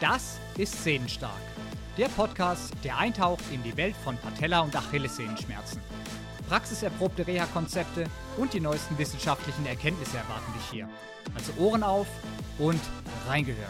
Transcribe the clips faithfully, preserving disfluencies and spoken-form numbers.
Das ist Sehnenstark, der Podcast, der eintaucht in die Welt von Patella- und Achillessehnenschmerzen. Praxiserprobte Reha-Konzepte und die neuesten wissenschaftlichen Erkenntnisse erwarten dich hier. Also Ohren auf und reingehört.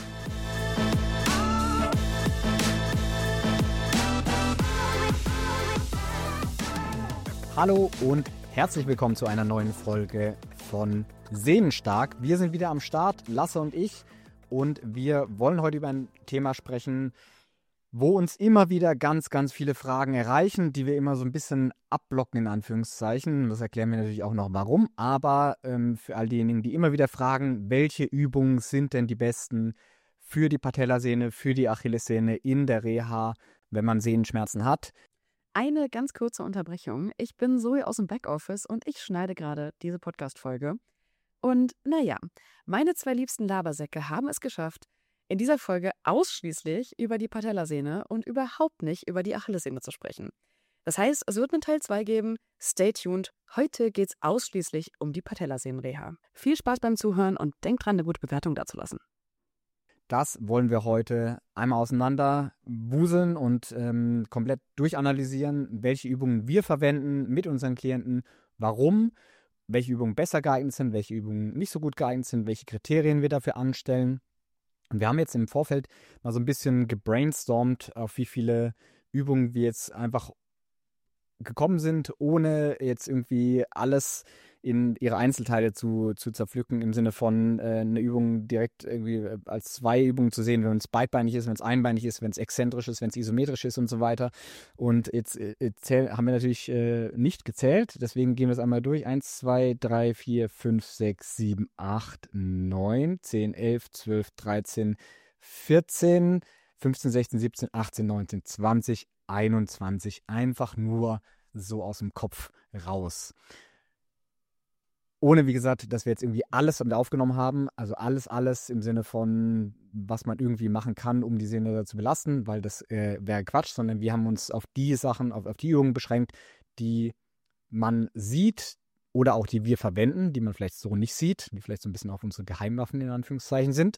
Hallo und herzlich willkommen zu einer neuen Folge von Sehnenstark. Wir sind wieder am Start, Lasse und ich, und wir wollen heute über ein Thema sprechen, wo uns immer wieder ganz, ganz viele Fragen erreichen, die wir immer so ein bisschen abblocken, in Anführungszeichen. Das erklären wir natürlich auch noch warum, aber ähm, für all diejenigen, die immer wieder fragen, welche Übungen sind denn die besten für die Patellasehne, für die Achillessehne in der Reha, wenn man Sehnenschmerzen hat. Eine ganz kurze Unterbrechung. Ich bin Zoe aus dem Backoffice und ich schneide gerade diese Podcast-Folge. Und naja, meine zwei liebsten Labersäcke haben es geschafft, in dieser Folge ausschließlich über die Patellasehne und überhaupt nicht über die Achillessehne zu sprechen. Das heißt, es wird einen Teil zwei geben. Stay tuned. Heute geht es ausschließlich um die Patellasehnenreha. Viel Spaß beim Zuhören und denkt dran, eine gute Bewertung dazulassen. Das wollen wir heute einmal auseinander wuseln und ähm, komplett durchanalysieren, welche Übungen wir verwenden mit unseren Klienten, warum, welche Übungen besser geeignet sind, welche Übungen nicht so gut geeignet sind, welche Kriterien wir dafür anstellen. Und wir haben jetzt im Vorfeld mal so ein bisschen gebrainstormt, auf wie viele Übungen wir jetzt einfach gekommen sind, ohne jetzt irgendwie alles in ihre Einzelteile zu, zu zerpflücken, im Sinne von äh, eine Übung direkt irgendwie als zwei Übungen zu sehen, wenn es beidbeinig ist, wenn es einbeinig ist, wenn es exzentrisch ist, wenn es isometrisch ist und so weiter. Und jetzt äh, zähl, haben wir natürlich äh, nicht gezählt, deswegen gehen wir es einmal durch. eins, zwei, drei, vier, fünf, sechs, sieben, acht, neun, zehn, elf, zwölf, dreizehn, vierzehn, fünfzehn, sechzehn, siebzehn, achtzehn, neunzehn, zwanzig, einundzwanzig. Einfach nur so aus dem Kopf raus. Ohne, wie gesagt, dass wir jetzt irgendwie alles damit aufgenommen haben, also alles, alles im Sinne von, was man irgendwie machen kann, um die Sehne zu belasten, weil das äh, wäre Quatsch, sondern wir haben uns auf die Sachen, auf, auf die Übungen beschränkt, die man sieht oder auch die wir verwenden, die man vielleicht so nicht sieht, die vielleicht so ein bisschen auf unsere Geheimwaffen in Anführungszeichen sind.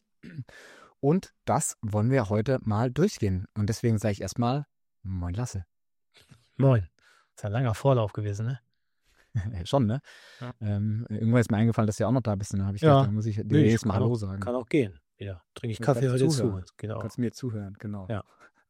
Und das wollen wir heute mal durchgehen. Und deswegen sage ich erstmal, moin Lasse. Moin. Das ist ein langer Vorlauf gewesen, ne? Schon, ne? Ja. Ähm, irgendwann ist mir eingefallen, dass du ja auch noch da bist. Und dann habe ich Ja. gedacht, dann muss ich dir Nee, jetzt mal kann Hallo auch, sagen. Kann auch gehen. Ja. Trinke ich Du Kaffee kannst heute zuhören. zu. Genau. Du kannst mir zuhören, genau. Ja.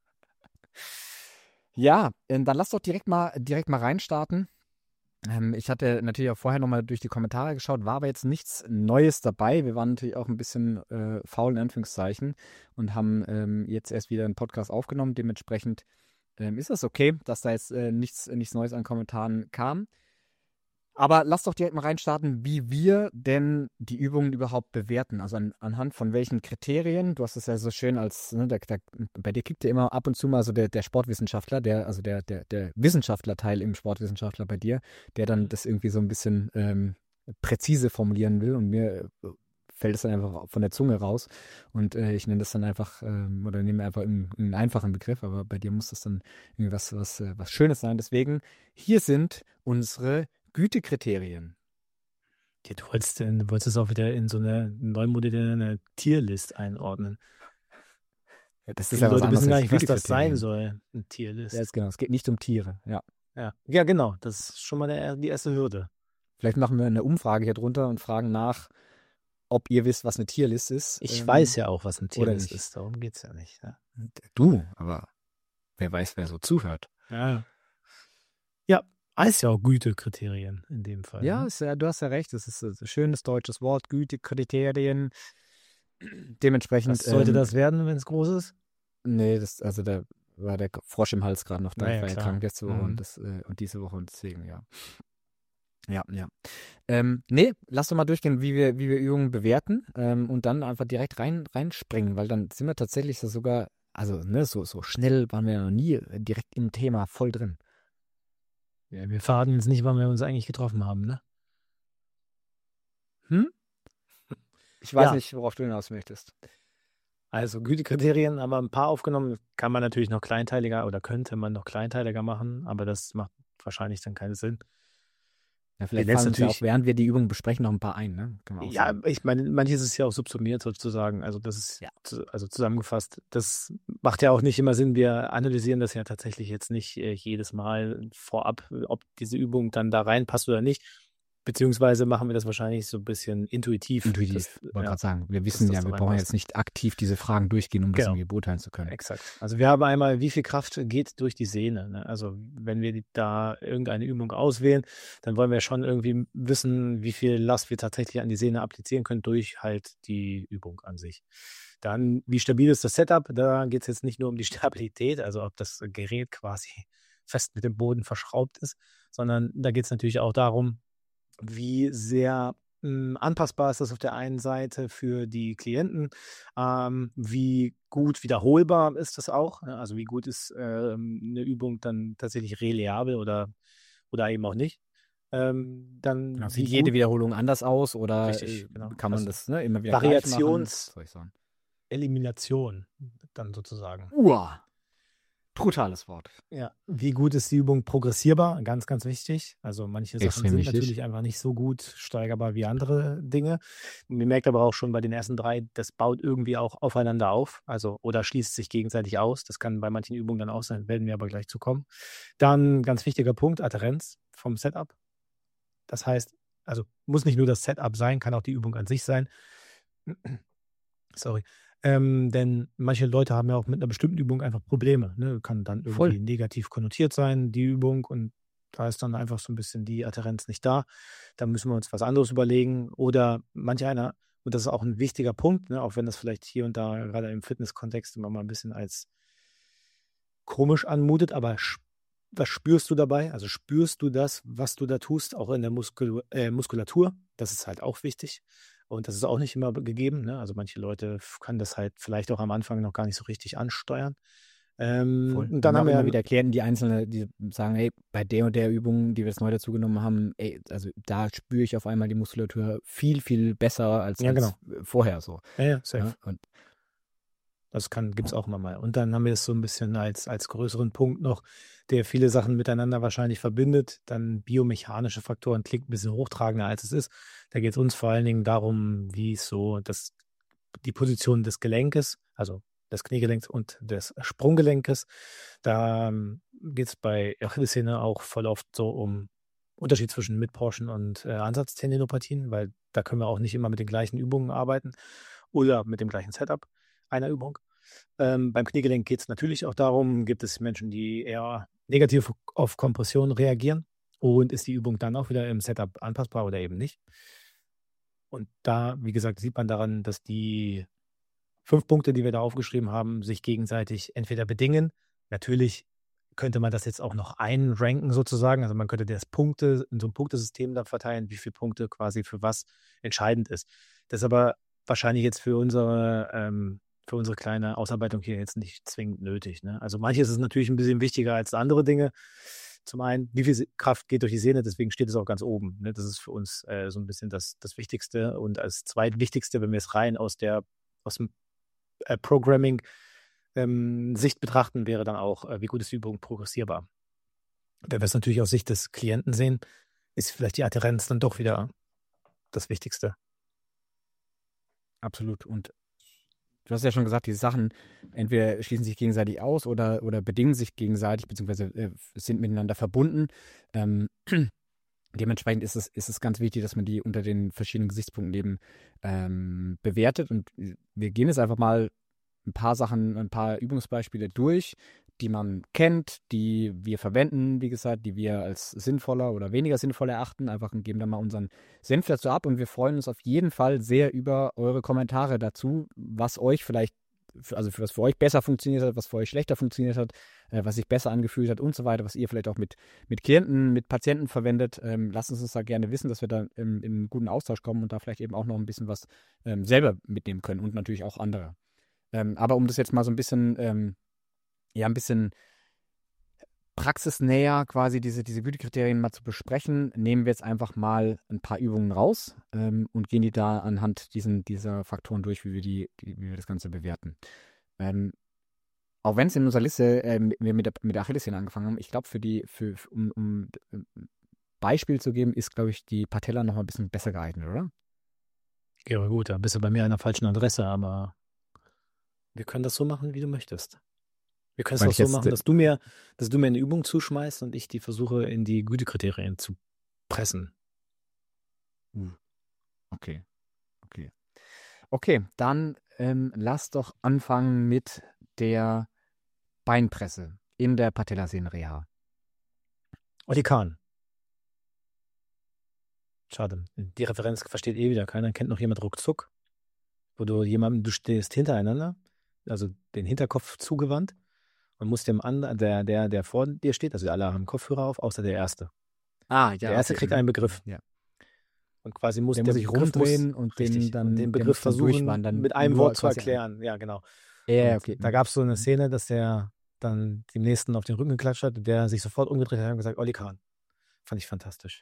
Ja, äh, dann lass doch direkt mal, direkt mal reinstarten. Ähm, ich hatte natürlich auch vorher nochmal durch die Kommentare geschaut, war aber jetzt nichts Neues dabei. Wir waren natürlich auch ein bisschen äh, faul in Anführungszeichen und haben ähm, jetzt erst wieder einen Podcast aufgenommen. Dementsprechend ähm, ist das okay, dass da jetzt äh, nichts, nichts Neues an Kommentaren kam. Aber lass doch direkt mal reinstarten, wie wir denn die Übungen überhaupt bewerten. Also an, anhand von welchen Kriterien. Du hast es ja so schön als, ne, der, der, bei dir kickt ja immer ab und zu mal so der, der Sportwissenschaftler, der, also der, der, der Wissenschaftlerteil im Sportwissenschaftler bei dir, der dann das irgendwie so ein bisschen ähm, präzise formulieren will. Und mir äh, fällt es dann einfach von der Zunge raus. Und äh, ich nenne das dann einfach, ähm, oder nehme einfach einen, einen einfachen Begriff, aber bei dir muss das dann irgendwie was, was, äh, was Schönes sein. Deswegen, hier sind unsere Gütekriterien. Ja, du wolltest, du wolltest es auch wieder in so eine neu moderne Tierlist einordnen. Ja, das Die ist ja was Leute anderes wissen gar als nicht, was das Gütekriterien. sein soll, eine Tierlist. Ja, ist genau. Es geht nicht um Tiere. Ja. Ja, ja genau. Das ist schon mal der, die erste Hürde. Vielleicht machen wir eine Umfrage hier drunter und fragen nach, ob ihr wisst, was eine Tierlist ist. Ich ähm, weiß ja auch, was eine oder Tierlist nicht. ist. Darum geht es ja nicht. Ja. Du, aber wer weiß, wer so zuhört. Ja, ja, heißt ja auch Gütekriterien in dem Fall. Ja, ne? ist, ja, du hast ja recht. Das ist ein schönes deutsches Wort, Gütekriterien. Dementsprechend. Was sollte ähm, das werden, wenn es groß ist? Nee, das, also da war der Frosch im Hals gerade noch da. Naja, Ich war ja klar. krank letzte Woche Mhm. und, das, äh, und diese Woche und deswegen, ja. Ja, ja. Ähm, nee, lass doch mal durchgehen, wie wir, wie wir Übungen bewerten ähm, und dann einfach direkt rein, reinspringen, weil dann sind wir tatsächlich so sogar, also ne, so, so schnell waren wir ja noch nie direkt im Thema voll drin. Ja, wir verraten jetzt nicht, wann wir uns eigentlich getroffen haben, ne? Hm? Ich weiß Ja. nicht, worauf du hinaus möchtest. Also Gütekriterien haben wir ein paar aufgenommen. Kann man natürlich noch kleinteiliger oder könnte man noch kleinteiliger machen, aber das macht wahrscheinlich dann keinen Sinn. Ja, vielleicht Den fallen uns ja natürlich- auch, während wir die Übung besprechen, noch ein paar ein, ne? Kann man auch Ja, sagen. ich meine, manches ist ja auch subsumiert sozusagen. Also das ist Ja. zu, also zusammengefasst. Das macht ja auch nicht immer Sinn. Wir analysieren das ja tatsächlich jetzt nicht äh, jedes Mal vorab, ob diese Übung dann da reinpasst oder nicht. Beziehungsweise machen wir das wahrscheinlich so ein bisschen intuitiv. Intuitiv, Das, wollte ja, gerade sagen. Wir wissen das ja, so wir brauchen reinpasst. jetzt nicht aktiv diese Fragen durchgehen, um das Genau. irgendwie beurteilen zu können. Exakt. Also wir haben einmal, wie viel Kraft geht durch die Sehne. Ne? Also wenn wir die, da irgendeine Übung auswählen, dann wollen wir schon irgendwie wissen, wie viel Last wir tatsächlich an die Sehne applizieren können durch halt die Übung an sich. Dann, wie stabil ist das Setup? Da geht es jetzt nicht nur um die Stabilität, also ob das Gerät quasi fest mit dem Boden verschraubt ist, sondern da geht es natürlich auch darum, wie sehr mh, anpassbar ist das auf der einen Seite für die Klienten, ähm, wie gut wiederholbar ist das auch, ne? Also wie gut ist ähm, eine Übung dann tatsächlich reliabel oder, oder eben auch nicht. Ähm, dann Genau, wie sieht jede gut, Wiederholung anders aus oder Richtig, äh, genau. kann man Also das ne, immer wieder gleich machen? Variations- Soll ich sagen? Elimination dann sozusagen. Uah, brutales Wort. Ja, wie gut ist die Übung progressierbar? Ganz, ganz wichtig. Also manche Sachen Extrem sind wichtig. natürlich einfach nicht so gut steigerbar wie andere Dinge. Man merkt aber auch schon bei den ersten drei, das baut irgendwie auch aufeinander auf, also oder schließt sich gegenseitig aus. Das kann bei manchen Übungen dann auch sein, werden wir aber gleich zu kommen. Dann ganz wichtiger Punkt, Adhärenz vom Setup. Das heißt, also muss nicht nur das Setup sein, kann auch die Übung an sich sein. Sorry. Ähm, denn manche Leute haben ja auch mit einer bestimmten Übung einfach Probleme. Ne? Kann dann irgendwie Voll. negativ konnotiert sein, die Übung, und da ist dann einfach so ein bisschen die Adhärenz nicht da. Da müssen wir uns was anderes überlegen. Oder manch einer, und das ist auch ein wichtiger Punkt, ne? Auch wenn das vielleicht hier und da gerade im Fitnesskontext immer mal ein bisschen als komisch anmutet, aber sch- was spürst du dabei? Also spürst du das, was du da tust, auch in der Muskul äh, Muskulatur? Das ist halt auch wichtig. Und das ist auch nicht immer gegeben. Ne? Also manche Leute f- können das halt vielleicht auch am Anfang noch gar nicht so richtig ansteuern. Ähm, Voll. und Und dann dann haben auch wir immer ja- wieder Klienten, die einzelne, die sagen, hey, bei der und der Übung, die wir jetzt neu dazugenommen haben, ey, also da spüre ich auf einmal die Muskulatur viel, viel besser als, Ja, als vorher so. ja, ja, safe. Ja? Und Das kann, gibt es auch immer mal. Und dann haben wir es so ein bisschen als, als größeren Punkt noch, der viele Sachen miteinander wahrscheinlich verbindet. Dann biomechanische Faktoren, klingt ein bisschen hochtragender, als es ist. Da geht es uns vor allen Dingen darum, wie es so das, die Position des Gelenkes, also des Kniegelenks und des Sprunggelenkes. Da ähm, geht es bei Achillessehne auch voll oft so um Unterschied zwischen Midportion und äh, Ansatztendinopathien, weil da können wir auch nicht immer mit den gleichen Übungen arbeiten oder mit dem gleichen Setup einer Übung. Ähm, beim Kniegelenk geht es natürlich auch darum, gibt es Menschen, die eher negativ auf Kompression reagieren, und ist die Übung dann auch wieder im Setup anpassbar oder eben nicht. Und da, wie gesagt, sieht man daran, dass die fünf Punkte, die wir da aufgeschrieben haben, sich gegenseitig entweder bedingen. Natürlich könnte man das jetzt auch noch einranken sozusagen. Also man könnte das Punkte in so einem Punktesystem da verteilen, wie viele Punkte quasi für was entscheidend ist. Das ist aber wahrscheinlich jetzt für unsere, ähm, für unsere kleine Ausarbeitung hier jetzt nicht zwingend nötig. Ne? Also manches ist natürlich ein bisschen wichtiger als andere Dinge. Zum einen, wie viel Kraft geht durch die Sehne, deswegen steht es auch ganz oben. Ne? Das ist für uns äh, so ein bisschen das, das Wichtigste. Und als zweitwichtigste, wenn wir es rein aus der, aus dem äh, Programming ähm, Sicht betrachten, wäre dann auch, äh, wie gut ist die Übung progressierbar. Wenn wir es natürlich aus Sicht des Klienten sehen, ist vielleicht die Adhärenz dann doch wieder das Wichtigste. absolut. Und du hast ja schon gesagt, diese Sachen entweder schließen sich gegenseitig aus oder, oder bedingen sich gegenseitig, beziehungsweise äh, sind miteinander verbunden. Ähm, dementsprechend ist es, ist es ganz wichtig, dass man die unter den verschiedenen Gesichtspunkten eben ähm, bewertet. Und wir gehen jetzt einfach mal ein paar Sachen, ein paar Übungsbeispiele durch, die man kennt, die wir verwenden, wie gesagt, die wir als sinnvoller oder weniger sinnvoll erachten, einfach und geben dann mal unseren Senf dazu ab, und wir freuen uns auf jeden Fall sehr über eure Kommentare dazu, was euch vielleicht, also was für euch besser funktioniert hat, was für euch schlechter funktioniert hat, äh, was sich besser angefühlt hat und so weiter, was ihr vielleicht auch mit, mit Klienten, mit Patienten verwendet. Ähm, lasst uns das da gerne wissen, dass wir da in, in einen guten Austausch kommen und da vielleicht eben auch noch ein bisschen was ähm, selber mitnehmen können und natürlich auch andere. Ähm, aber um das jetzt mal so ein bisschen, ähm, ja, ein bisschen praxisnäher quasi diese, diese Gütekriterien mal zu besprechen, nehmen wir jetzt einfach mal ein paar Übungen raus ähm, und gehen die da anhand diesen, dieser Faktoren durch, wie wir, die, die, wie wir das Ganze bewerten. Ähm, auch wenn es in unserer Liste, ähm, wir mit der, mit der Achillessehne angefangen haben, ich glaube, für die, für, um, um Beispiel zu geben, ist, glaube ich, die Patella noch mal ein bisschen besser geeignet, oder? Ja, gut, da bist du bei mir an der falschen Adresse, aber wir können das so machen, wie du möchtest. Wir können es Weil auch ich so jetzt, machen, äh, dass du mir, dass du mir eine Übung zuschmeißt und ich die versuche, in die Gütekriterien zu pressen. Okay, okay. Okay, dann ähm, lass doch anfangen mit der Beinpresse in der Patellasehnenreha. Oli Kahn. Schade. Die Referenz versteht eh wieder keiner. Kennt noch jemand ruckzuck? Wo du jemandem, du stehst hintereinander, also den Hinterkopf zugewandt und musst dem anderen, der, der, der vor dir steht, also alle haben Kopfhörer auf, außer der Erste. Ah, ja. Der Erste okay. kriegt einen Begriff. Ja. Und quasi muss Der der muss sich Begriff rumdrehen muss, und richtig, den dann und den der Begriff muss dann versuchen, durchwandern, mit einem nur Wort zu quasi- erklären. Ja, genau. Ja, Und okay. Da gab es so eine Szene, dass der dann dem Nächsten auf den Rücken geklatscht hat, der sich sofort umgedreht hat und gesagt, Oli Kahn. Fand ich fantastisch.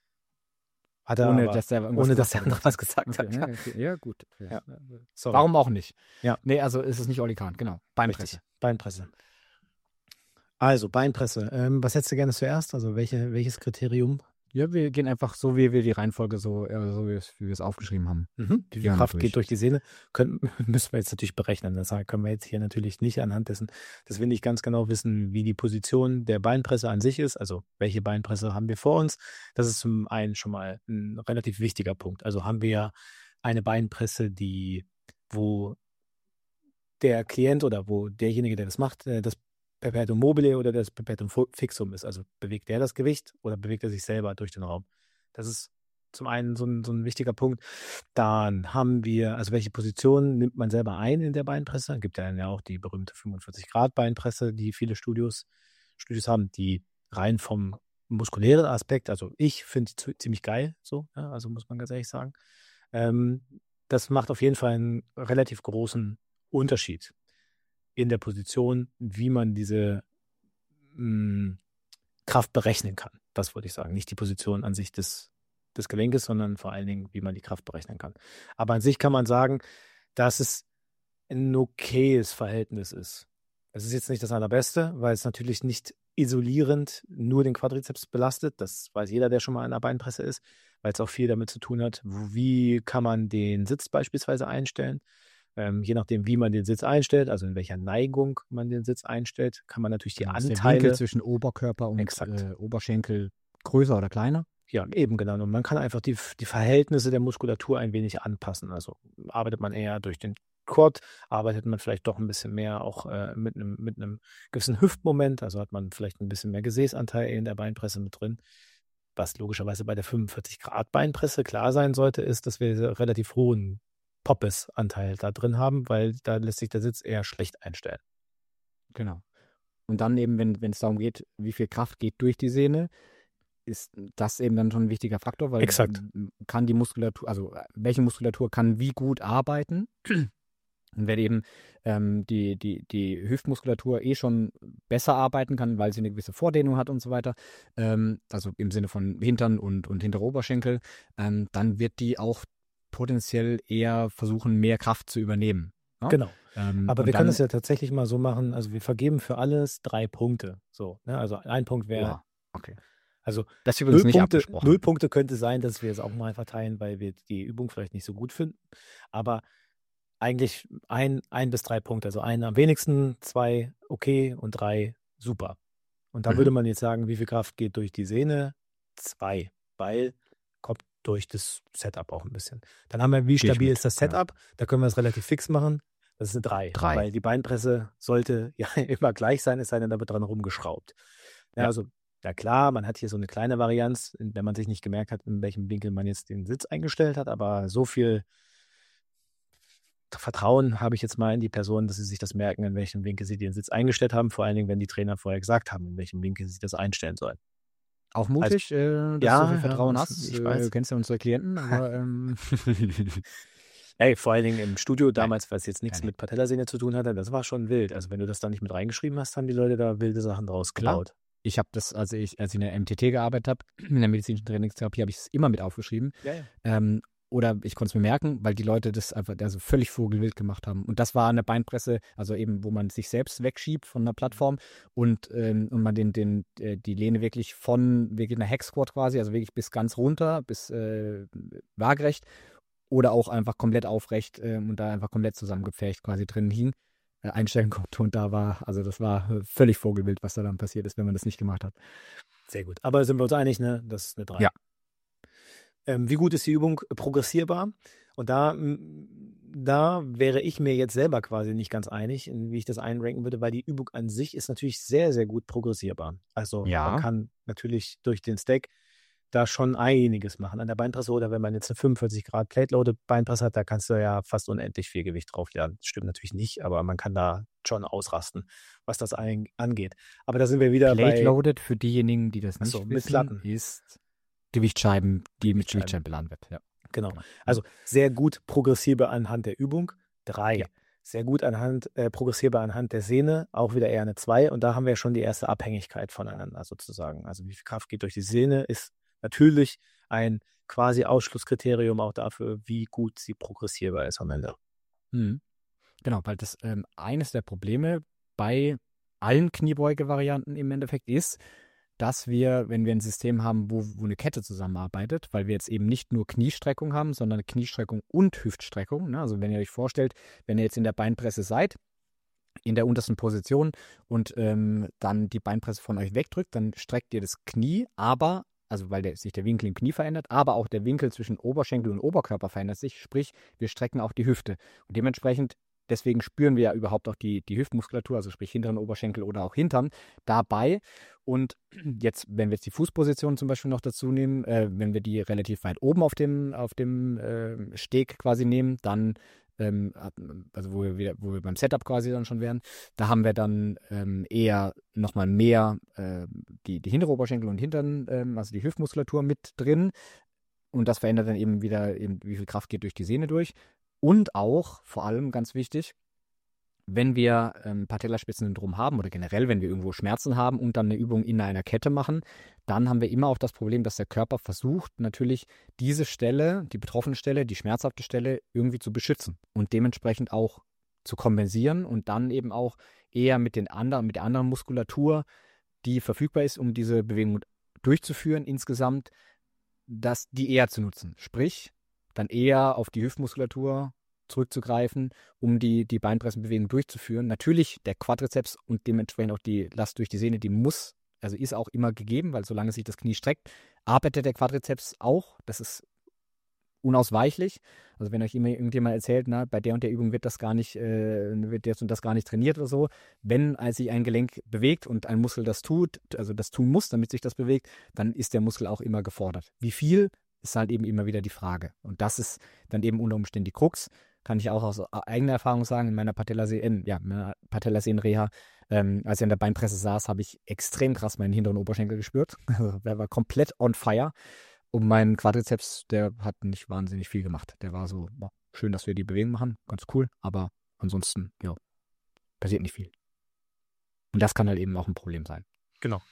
Hat er Ohne aber, dass der irgendwas ohne dass gesagt er hat. noch was gesagt Okay, hat. ja, Ja. okay. Ja, gut. Ja. Sorry. Warum auch nicht? Ja. Nee, also ist es nicht Oli Kahn, genau. Beinpresse. Richtig. Beinpresse. Also, Beinpresse. Ähm, was hättest du gerne zuerst? Also, welche, welches Kriterium? Ja, wir gehen einfach so, wie wir die Reihenfolge so, äh, so wie wir es- wie wir es aufgeschrieben haben. Mhm. Wie viel Ja, Kraft durch. geht durch die Sehne? Können, müssen wir jetzt natürlich berechnen. Das können wir jetzt hier natürlich nicht anhand dessen, dass wir nicht ganz genau wissen, wie die Position der Beinpresse an sich ist. Also, welche Beinpresse haben wir vor uns? Das ist zum einen schon mal ein relativ wichtiger Punkt. Also, haben wir eine Beinpresse, die, wo der Klient oder wo derjenige, der das macht, äh, das Perpetuum mobile oder das Perpetuum fu- fixum ist. Also bewegt er das Gewicht oder bewegt er sich selber durch den Raum? Das ist zum einen so ein, so ein wichtiger Punkt. Dann haben wir, also welche Position nimmt man selber ein in der Beinpresse? Es gibt ja dann ja auch die berühmte fünfundvierzig Grad Beinpresse, die viele Studios, Studios haben, die rein vom muskulären Aspekt, also ich finde die zu- ziemlich geil, so, ja, also muss man ganz ehrlich sagen. Ähm, das macht auf jeden Fall einen relativ großen Unterschied in der Position, wie man diese mh, Kraft berechnen kann. Das wollte ich sagen. Nicht die Position an sich des, des Gelenkes, sondern vor allen Dingen, wie man die Kraft berechnen kann. Aber an sich kann man sagen, dass es ein okayes Verhältnis ist. Es ist jetzt nicht das Allerbeste, weil es natürlich nicht isolierend nur den Quadrizeps belastet. Das weiß jeder, der schon mal an der Beinpresse ist, weil es auch viel damit zu tun hat, wie kann man den Sitz beispielsweise einstellen. Ähm, je nachdem, wie man den Sitz einstellt, also in welcher Neigung man den Sitz einstellt, kann man natürlich die Genau, ist der Anteile. Winkel zwischen Oberkörper und Exakt. äh, Oberschenkel größer oder kleiner? Ja, eben genau. Und man kann einfach die, die Verhältnisse der Muskulatur ein wenig anpassen. Also arbeitet man eher durch den Quad, arbeitet man vielleicht doch ein bisschen mehr auch äh, mit einem mit einem gewissen Hüftmoment, also hat man vielleicht ein bisschen mehr Gesäßanteil in der Beinpresse mit drin. Was logischerweise bei der fünfundvierzig Grad Beinpresse klar sein sollte, ist, dass wir relativ hohen Poppes-Anteil da drin haben, weil da lässt sich der Sitz eher schlecht einstellen. Genau. Und dann eben, wenn wenn es darum geht, wie viel Kraft geht durch die Sehne, ist das eben dann schon ein wichtiger Faktor, weil Exakt. m- kann die Muskulatur, also äh, welche Muskulatur kann wie gut arbeiten? Und wenn eben ähm, die, die, die Hüftmuskulatur eh schon besser arbeiten kann, weil sie eine gewisse Vordehnung hat und so weiter, ähm, also im Sinne von Hintern und, und hintere Oberschenkel, ähm, dann wird die auch potenziell eher versuchen, mehr Kraft zu übernehmen. Ja? Genau. Ähm, Aber und wir dann, können es ja tatsächlich mal so machen, also wir vergeben für alles drei Punkte. So, ne? Also ein Punkt wäre, ja, okay. also Das ist übrigens null nicht Punkte, abgesprochen. null Punkte könnte sein, dass wir es auch mal verteilen, weil wir die Übung vielleicht nicht so gut finden. Aber eigentlich ein, ein bis drei Punkte. Also ein am wenigsten, zwei okay und drei super. Und da Mhm. würde man jetzt sagen, wie viel Kraft geht durch die Sehne? Zwei, weil kommt durch das Setup auch ein bisschen. Dann haben wir, wie Gehe ich stabil mit, ist das ja. Setup? Da können wir es relativ fix machen. Das ist eine drei. Drei. Weil die Beinpresse sollte ja immer gleich sein, es sei denn, da wird dran rumgeschraubt. Ja, Ja. also, ja klar, man hat hier so eine kleine Varianz, wenn man sich nicht gemerkt hat, in welchem Winkel man jetzt den Sitz eingestellt hat, aber so viel Vertrauen habe ich jetzt mal in die Person, dass sie sich das merken, in welchem Winkel sie den Sitz eingestellt haben, vor allen Dingen, wenn die Trainer vorher gesagt haben, in welchem Winkel sie das einstellen sollen. Auch mutig, äh, dass ja, du so viel ja, Vertrauen das- hast. ich Äh, weiß. Du kennst ja unsere Klienten, aber ähm, Ey, vor allen Dingen im Studio damals, weil es jetzt nichts Nein, nein. mit Patellasehne zu tun hatte, das war schon wild. Also wenn du das da nicht mit reingeschrieben hast, haben die Leute da wilde Sachen draus Klar. gebaut. ich habe das, als ich, als ich in der M T T gearbeitet habe, in der medizinischen Trainingstherapie, habe ich es immer mit aufgeschrieben. Ja, ja. Ähm, oder ich konnte es mir merken, weil die Leute das einfach also völlig vogelwild gemacht haben. Und das war eine Beinpresse, also eben, wo man sich selbst wegschiebt von einer Plattform und, ähm, und man den, den, äh, die Lehne wirklich von wirklich einer Hack-Squat quasi, also wirklich bis ganz runter, bis äh, waagerecht oder auch einfach komplett aufrecht äh, und da einfach komplett zusammengepfercht quasi drin hing, äh, einstellen konnte. Und da war, also das war äh, völlig vogelwild, was da dann passiert ist, wenn man das nicht gemacht hat. Sehr gut. Aber sind wir uns einig, ne? Das ist eine drei. Ja. Ähm, wie gut ist die Übung progressierbar? Und da, da wäre ich mir jetzt selber quasi nicht ganz einig, wie ich das einranken würde, weil die Übung an sich ist natürlich sehr, sehr gut progressierbar. Also Ja. man kann natürlich durch den Stack da schon einiges machen an der Beinpresse, oder wenn man jetzt eine fünfundvierzig Grad Plate-Loaded Beinpresse hat, da kannst du ja fast unendlich viel Gewicht draufladen. Das stimmt natürlich nicht, aber man kann da schon ausrasten, was das ein, angeht. Aber da sind wir wieder bei Plate-Loaded, für diejenigen, die das nicht Achso, mit wissen, Platten. ist Gewichtsscheiben, die mit Gewichtsscheiben. Gewichtsscheiben beladen wird. Ja. Genau. Also sehr gut progressierbar anhand der Übung. Drei. Ja. Sehr gut anhand, äh, progressierbar anhand der Sehne, auch wieder eher eine zwei. Und da haben wir schon die erste Abhängigkeit voneinander sozusagen. Also wie viel Kraft geht durch die Sehne, ist natürlich ein quasi Ausschlusskriterium auch dafür, wie gut sie progressierbar ist am Ende. Mhm. Genau, weil das ähm, eines der Probleme bei allen Kniebeuge-Varianten im Endeffekt ist, dass wir, wenn wir ein System haben, wo, wo eine Kette zusammenarbeitet, weil wir jetzt eben nicht nur Kniestreckung haben, sondern Kniestreckung und Hüftstreckung. Ne? Also wenn ihr euch vorstellt, wenn ihr jetzt in der Beinpresse seid, in der untersten Position und ähm, dann die Beinpresse von euch wegdrückt, dann streckt ihr das Knie, aber, also weil der, sich der Winkel im Knie verändert, aber auch der Winkel zwischen Oberschenkel und Oberkörper verändert sich, sprich, wir strecken auch die Hüfte. Und dementsprechend, deswegen spüren wir ja überhaupt auch die, die Hüftmuskulatur, also sprich hinteren Oberschenkel oder auch Hintern, dabei. Und jetzt, wenn wir jetzt die Fußposition zum Beispiel noch dazu nehmen, äh, wenn wir die relativ weit oben auf dem, auf dem äh, Steg quasi nehmen, dann, ähm, also wo wir, wieder, wo wir beim Setup quasi dann schon wären, da haben wir dann ähm, eher nochmal mehr äh, die, die hintere Oberschenkel und Hintern, ähm, also die Hüftmuskulatur mit drin. Und das verändert dann eben wieder, eben, wie viel Kraft geht durch die Sehne durch. Und auch, vor allem ganz wichtig, wenn wir ähm, Patellaspitzensyndrom haben oder generell, wenn wir irgendwo Schmerzen haben und dann eine Übung in einer Kette machen, dann haben wir immer auch das Problem, dass der Körper versucht, natürlich diese Stelle, die betroffene Stelle, die schmerzhafte Stelle irgendwie zu beschützen und dementsprechend auch zu kompensieren und dann eben auch eher mit den anderen, mit der anderen Muskulatur, die verfügbar ist, um diese Bewegung durchzuführen, insgesamt, dass die eher zu nutzen. Sprich, dann eher auf die Hüftmuskulatur zurückzugreifen, um die, die Beinpressenbewegung durchzuführen. Natürlich der Quadrizeps und dementsprechend auch die Last durch die Sehne, die muss, also ist auch immer gegeben, weil solange sich das Knie streckt, arbeitet der Quadrizeps auch. Das ist unausweichlich. Also wenn euch immer irgendjemand erzählt, na, bei der und der Übung wird das gar nicht, äh, wird jetzt und das gar nicht trainiert oder so, wenn als sich ein Gelenk bewegt und ein Muskel das tut, also das tun muss, damit sich das bewegt, dann ist der Muskel auch immer gefordert. Wie viel, ist halt eben immer wieder die Frage. Und das ist dann eben unter Umständen die Krux. Kann ich auch aus eigener Erfahrung sagen, in meiner Patellasehnen, ja, meiner Patellasehnenreha, ähm, als ich an der Beinpresse saß, habe ich extrem krass meinen hinteren Oberschenkel gespürt. Also der war komplett on fire. Und mein Quadrizeps, der hat nicht wahnsinnig viel gemacht. Der war so, boah, schön, dass wir die Bewegung machen, ganz cool, aber ansonsten, ja, passiert nicht viel. Und das kann halt eben auch ein Problem sein. Genau.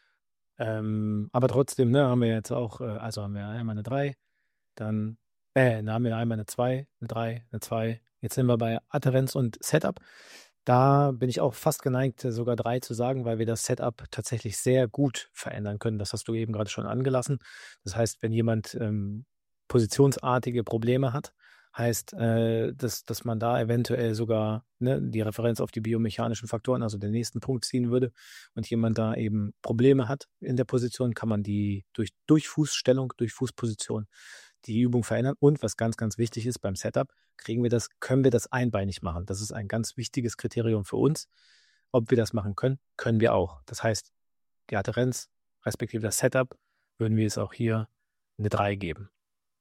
Ähm, aber trotzdem, ne, haben wir jetzt auch, äh, also haben wir einmal eine drei, dann, äh, dann haben wir einmal eine zwei, eine drei, eine zwei. Jetzt sind wir bei Adherenz und Setup. Da bin ich auch fast geneigt, sogar drei zu sagen, weil wir das Setup tatsächlich sehr gut verändern können. Das hast du eben gerade schon angelassen. Das heißt, wenn jemand ähm, positionsartige Probleme hat, heißt, äh, dass, dass man da eventuell sogar ne, die Referenz auf die biomechanischen Faktoren, also den nächsten Punkt ziehen würde und jemand da eben Probleme hat in der Position, kann man die durch, durch Fußstellung, durch Fußposition die Übung verändern. Und was ganz, ganz wichtig ist beim Setup, kriegen wir das, können wir das einbeinig machen. Das ist ein ganz wichtiges Kriterium für uns. Ob wir das machen können, können wir auch. Das heißt, die Adherenz respektive das Setup würden wir es auch hier eine drei geben.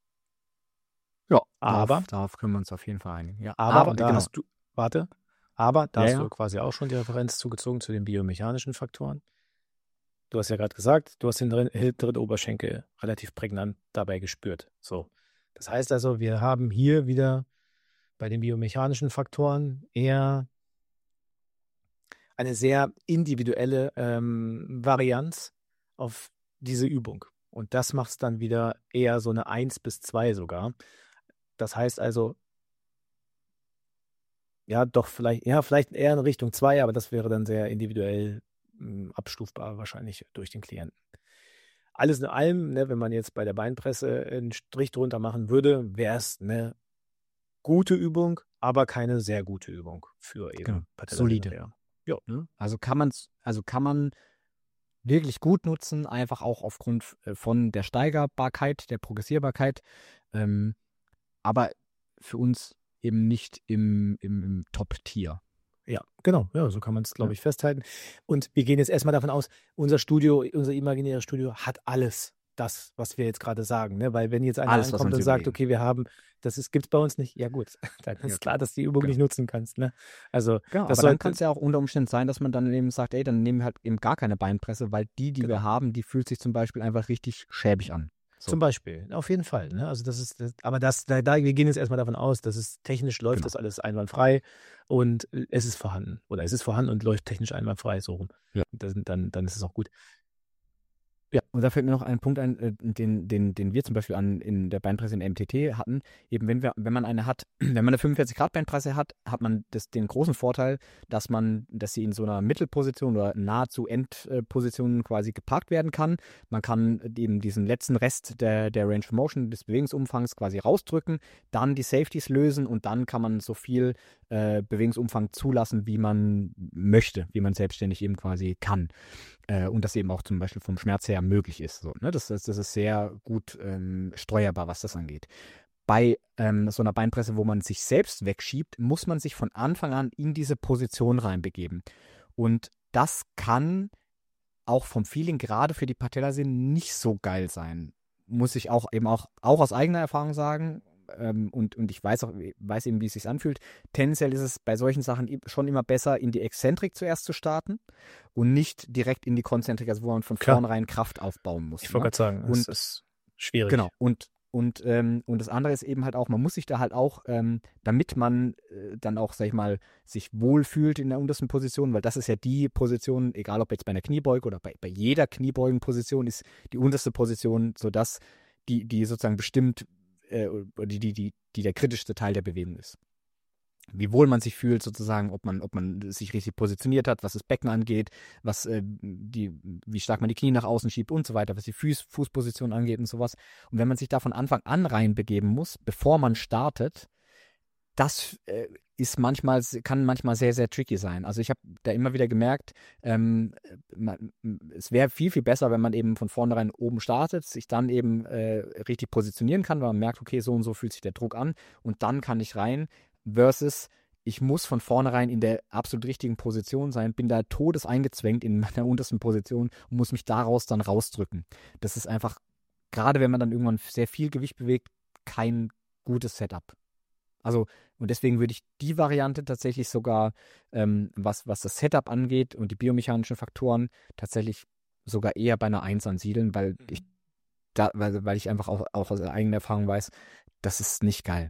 Ja, aber darauf, darauf können wir uns auf jeden Fall einigen. Ja, aber, aber und da da hast du, warte, aber da Ja, hast ja. du quasi auch schon die Referenz zugezogen zu den biomechanischen Faktoren. Du hast ja gerade gesagt, du hast den drin- hinteren Oberschenkel relativ prägnant dabei gespürt. So. Das heißt also, wir haben hier wieder bei den biomechanischen Faktoren eher eine sehr individuelle ähm, Varianz auf diese Übung. Und das macht es dann wieder eher so eine eins bis zwei sogar. Das heißt also, ja, doch vielleicht, ja, vielleicht eher in Richtung zwei, aber das wäre dann sehr individuell mh, abstufbar wahrscheinlich durch den Klienten. Alles in allem, ne, wenn man jetzt bei der Beinpresse einen Strich drunter machen würde, wäre es eine gute Übung, aber keine sehr gute Übung für eben Genau. Patellasehnenreha. Solide. Ne? Also kann man also kann man wirklich gut nutzen, einfach auch aufgrund äh, von der Steigerbarkeit, der Progressierbarkeit, ähm, aber für uns eben nicht im, im, im Top-Tier. Ja, genau. Ja, so kann man es, glaube Ja. ich, festhalten. Und wir gehen jetzt erstmal davon aus, unser Studio, unser imaginäres Studio hat alles das, was wir jetzt gerade sagen. Ne? Weil wenn jetzt einer Alles, was wir ankommt uns und sagt, überlegen. okay, wir haben, das gibt es bei uns nicht, ja gut, dann ist Ja, klar, dass du die Übung genau. nicht nutzen kannst. Ne? Also Genau, das aber dann sollte, kann es ja auch unter Umständen sein, dass man dann eben sagt, ey, dann nehmen wir halt eben gar keine Beinpresse, weil die, die wir Genau. haben, die fühlt sich zum Beispiel einfach richtig schäbig an. So. Zum Beispiel, auf jeden Fall. Ne? Also das ist, das, aber das, da, da, wir gehen jetzt erstmal davon aus, dass es technisch läuft, Genau. das alles einwandfrei und es ist vorhanden. Oder es ist vorhanden und läuft technisch einwandfrei, so rum. Ja. Das, dann, dann ist es auch gut. Ja, und da fällt mir noch ein Punkt ein, äh, den, den, den wir zum Beispiel an, in der Beinpresse in M T T hatten. Eben wenn wir, wenn man eine hat, wenn man eine fünfundvierzig Grad Beinpresse hat, hat man das, den großen Vorteil, dass man, dass sie in so einer Mittelposition oder nahezu Endposition quasi geparkt werden kann. Man kann eben diesen letzten Rest der, der Range of Motion, des Bewegungsumfangs quasi rausdrücken, dann die Safeties lösen und dann kann man so viel äh, Bewegungsumfang zulassen, wie man möchte, wie man selbstständig eben quasi kann. Äh, und das eben auch zum Beispiel vom Schmerz her möglich ist. So, ne? das, das, das ist sehr gut ähm, steuerbar, was das angeht. Bei ähm, so einer Beinpresse, wo man sich selbst wegschiebt, muss man sich von Anfang an in diese Position reinbegeben. Und das kann auch vom Feeling gerade für die Patellasehnen nicht so geil sein. Muss ich auch eben auch, auch aus eigener Erfahrung sagen. Ähm, und, und ich weiß auch, weiß eben, wie es sich anfühlt. Tendenziell ist es bei solchen Sachen schon immer besser, in die Exzentrik zuerst zu starten und nicht direkt in die Konzentrik, also wo man von Klar. vornherein Kraft aufbauen muss. Ich wollte ne? gerade sagen, das Und- ist schwierig. Genau. Und, und, ähm, und das andere ist eben halt auch, man muss sich da halt auch, ähm, damit man äh, dann auch, sag ich mal, sich wohlfühlt in der untersten Position, weil das ist ja die Position, egal ob jetzt bei einer Kniebeuge oder bei, bei jeder Kniebeugenposition, ist die unterste Position, sodass die, die sozusagen bestimmt, äh, die, die, die, die der kritischste Teil der Bewegung ist. Wie wohl man sich fühlt, sozusagen, ob man, ob man sich richtig positioniert hat, was das Becken angeht, was äh, die, wie stark man die Knie nach außen schiebt und so weiter, was die Fuß, Fußposition angeht und sowas. Und wenn man sich da von Anfang an reinbegeben muss, bevor man startet, das äh, ist manchmal, kann manchmal sehr, sehr tricky sein. Also ich habe da immer wieder gemerkt, ähm, man, es wäre viel, viel besser, wenn man eben von vornherein oben startet, sich dann eben äh, richtig positionieren kann, weil man merkt, okay, so und so fühlt sich der Druck an und dann kann ich rein, versus ich muss von vornherein in der absolut richtigen Position sein, bin da todes eingezwängt in meiner untersten Position und muss mich daraus dann rausdrücken. Das ist einfach, gerade wenn man dann irgendwann sehr viel Gewicht bewegt, kein gutes Setup. Also, und deswegen würde ich die Variante tatsächlich sogar, ähm, was, was das Setup angeht und die biomechanischen Faktoren, tatsächlich sogar eher bei einer eins ansiedeln, weil ich da, weil, weil ich einfach auch, auch aus eigener Erfahrung weiß, das ist nicht geil.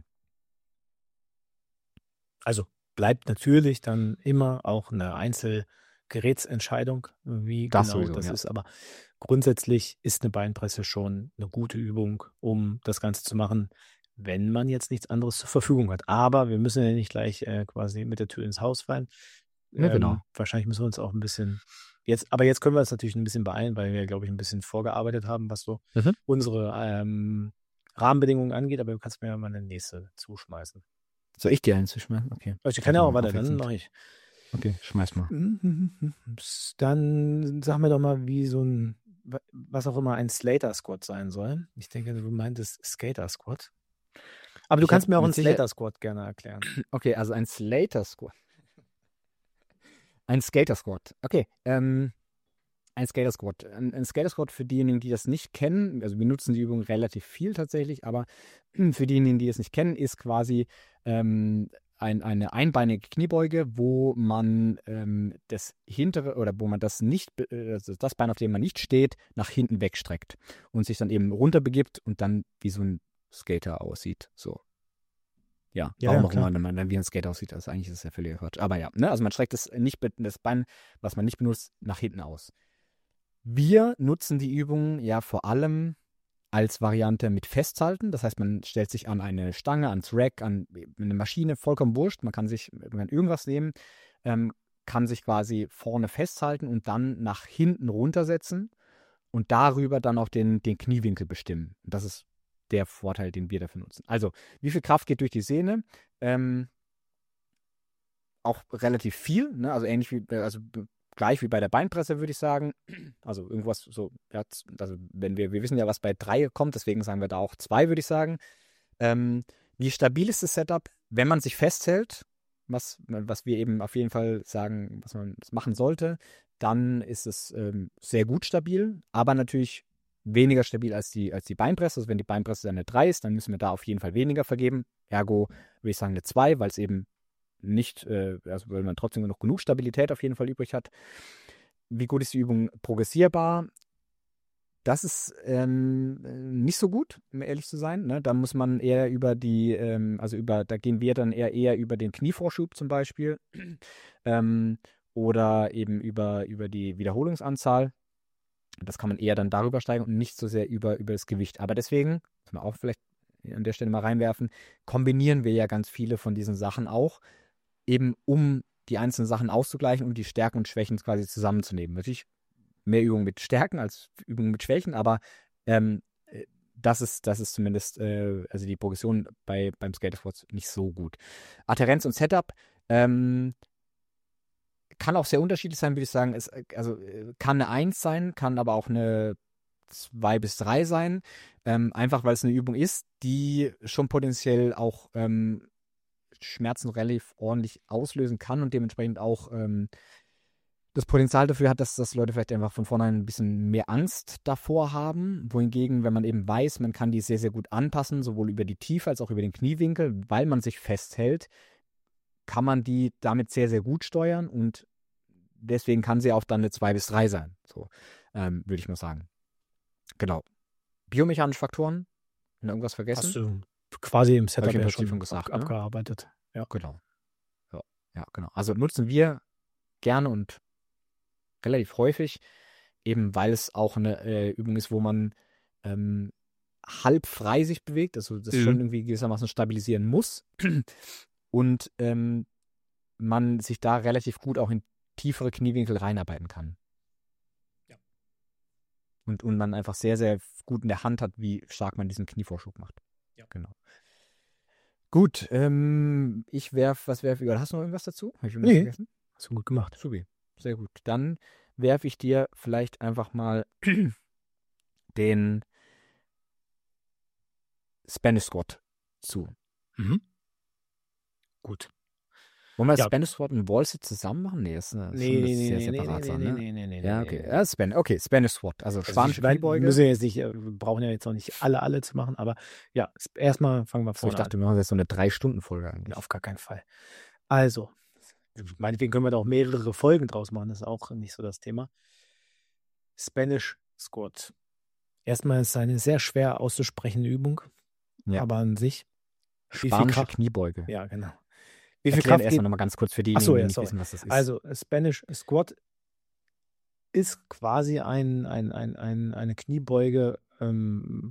Also bleibt natürlich dann immer auch eine Einzelgerätsentscheidung, wie Das genau sowieso, das ja. ist. Aber grundsätzlich ist eine Beinpresse schon eine gute Übung, um das Ganze zu machen, wenn man jetzt nichts anderes zur Verfügung hat. Aber wir müssen ja nicht gleich äh, quasi mit der Tür ins Haus fallen. Ja, genau. Wahrscheinlich müssen wir uns auch ein bisschen jetzt, aber jetzt können wir uns natürlich ein bisschen beeilen, weil wir, glaube ich, ein bisschen vorgearbeitet haben, was so Mhm. unsere ähm, Rahmenbedingungen angeht. Aber du kannst mir ja mal eine nächste zuschmeißen. Soll ich dir einen zuschmeißen? Okay. Ich kann ja auch, warte, dann Aufwechselnd. mache ich. Okay, schmeiß mal. Dann sag mir doch mal, wie so ein, was auch immer ein Slater-Squat sein soll. Ich denke, du meintest Skater-Squat. Aber du Ich kannst hab mir auch mit einen Sicherheit- Slater-Squat gerne erklären. Okay, also ein Slater Squat. Ein Skater Squat. Okay, ähm, ein Skater Squat. Ein, ein Skater Squat für diejenigen, die das nicht kennen, also wir nutzen die Übung relativ viel tatsächlich, aber für diejenigen, die es nicht kennen, ist quasi ähm, ein, eine einbeinige Kniebeuge, wo man ähm, das hintere oder wo man das nicht, be- äh, also das Bein, auf dem man nicht steht, nach hinten wegstreckt und sich dann eben runterbegibt und dann wie so ein Skater aussieht. So. Ja, Ja, warum ja, auch klar. immer, wenn man dann wie ein Skater aussieht, das eigentlich ist es ja völlig Quatsch. Aber ja, ne, also man streckt das, nicht, be- das Bein, was man nicht benutzt, nach hinten aus. Wir nutzen die Übung ja vor allem als Variante mit Festhalten. Das heißt, man stellt sich an eine Stange, ans Rack, an eine Maschine, vollkommen wurscht. Man kann sich man kann irgendwas nehmen, ähm, kann sich quasi vorne festhalten und dann nach hinten runtersetzen und darüber dann auch den, den Kniewinkel bestimmen. Und das ist der Vorteil, den wir dafür nutzen. Also, wie viel Kraft geht durch die Sehne? Ähm, auch relativ viel, ne? Also ähnlich wie, also gleich wie bei der Beinpresse, würde ich sagen. Also irgendwas so, ja, also wenn wir, wir wissen ja, was bei drei kommt, deswegen sagen wir da auch zwei, würde ich sagen. Ähm, wie stabil ist das Setup? Wenn man sich festhält, was, was wir eben auf jeden Fall sagen, was man machen sollte, dann ist es ähm, sehr gut stabil, aber natürlich weniger stabil als die, als die Beinpresse. Also wenn die Beinpresse dann eine drei ist, dann müssen wir da auf jeden Fall weniger vergeben. Ergo würde ich sagen eine zwei, weil es eben nicht, äh, also weil man trotzdem noch genug Stabilität auf jeden Fall übrig hat. Wie gut ist die Übung progressierbar? Das ist ähm, nicht so gut, um ehrlich zu sein. Ne? Da muss man eher über die, ähm, also über, da gehen wir dann eher eher über den Knievorschub zum Beispiel ähm, oder eben über, über die Wiederholungsanzahl. Das kann man eher dann darüber steigen und nicht so sehr über, über das Gewicht. Aber deswegen, muss man auch vielleicht an der Stelle mal reinwerfen, kombinieren wir ja ganz viele von diesen Sachen auch, eben um die einzelnen Sachen auszugleichen und die Stärken und Schwächen quasi zusammenzunehmen. Natürlich mehr Übungen mit Stärken als Übungen mit Schwächen, aber ähm, das ist, das ist zumindest, äh, also die Progression bei, beim Skatersport nicht so gut. Adhärenz und Setup ähm, kann auch sehr unterschiedlich sein, würde ich sagen. Es, also kann eine eins sein, kann aber auch eine zwei bis drei sein. Ähm, einfach weil es eine Übung ist, die schon potenziell auch ähm, Schmerzen relativ ordentlich auslösen kann und dementsprechend auch ähm, das Potenzial dafür hat, dass, dass Leute vielleicht einfach von vornherein ein bisschen mehr Angst davor haben. Wohingegen, wenn man eben weiß, man kann die sehr, sehr gut anpassen, sowohl über die Tiefe als auch über den Kniewinkel, weil man sich festhält, kann man die damit sehr, sehr gut steuern und deswegen kann sie auch dann eine zwei bis drei sein. So, ähm, würde ich mal sagen. Genau. Biomechanische Faktoren? Haben wir irgendwas vergessen? Hast du quasi im Setup ja schon, schon gesagt, ab, ne? abgearbeitet. Ja. Genau. Ja, ja, genau. Also nutzen wir gerne und relativ häufig, eben weil es auch eine äh, Übung ist, wo man ähm, halb frei sich bewegt, also das Mhm. schon irgendwie gewissermaßen stabilisieren muss und ähm, man sich da relativ gut auch in tiefere Kniewinkel reinarbeiten kann. Ja. Und, und man einfach sehr, sehr gut in der Hand hat, wie stark man diesen Knievorschub macht. Ja. Genau. Gut, ähm, ich werf, was werfe ich, oder hast du noch irgendwas dazu? Habe ich irgendwas Nee. vergessen? Hast du gut gemacht. Subi, sehr gut. Dann werfe ich dir vielleicht einfach mal den Spanish Squat zu. Mhm. Gut. Wollen wir Ja. Spanish Squat und Wall-Sit zusammen machen? Nee, ist, eine, ist Nee, schon nee, sehr nee, nee, separat nee, sein, nee, ne? nee, nee, nee, Ja, nee, okay. nee. Ja, Span okay, Spanish Squat, also Also spanische ich mein, Kniebeuge. müssen wir jetzt nicht, äh, wir brauchen ja jetzt noch nicht alle, alle zu machen, aber ja, s- erstmal fangen wir So, vorne ich dachte, wir machen jetzt so eine drei-Stunden-Folge eigentlich. an. Auf gar keinen Fall. Also, meinetwegen können wir da auch mehrere Folgen draus machen, das ist auch nicht so das Thema. Spanish Squat. Erstmal ist es eine sehr schwer auszusprechende Übung, Ja. aber an sich. Wie viel Spanische Kraft? Kniebeuge. Ja, genau. Wie viel Erklären Kraft erstmal geht? nochmal ganz kurz für Ach diejenigen, so, die ja, nicht sorry. wissen, was das ist. Also, Spanish Squat ist quasi ein, ein, ein, ein, eine Kniebeuge ähm,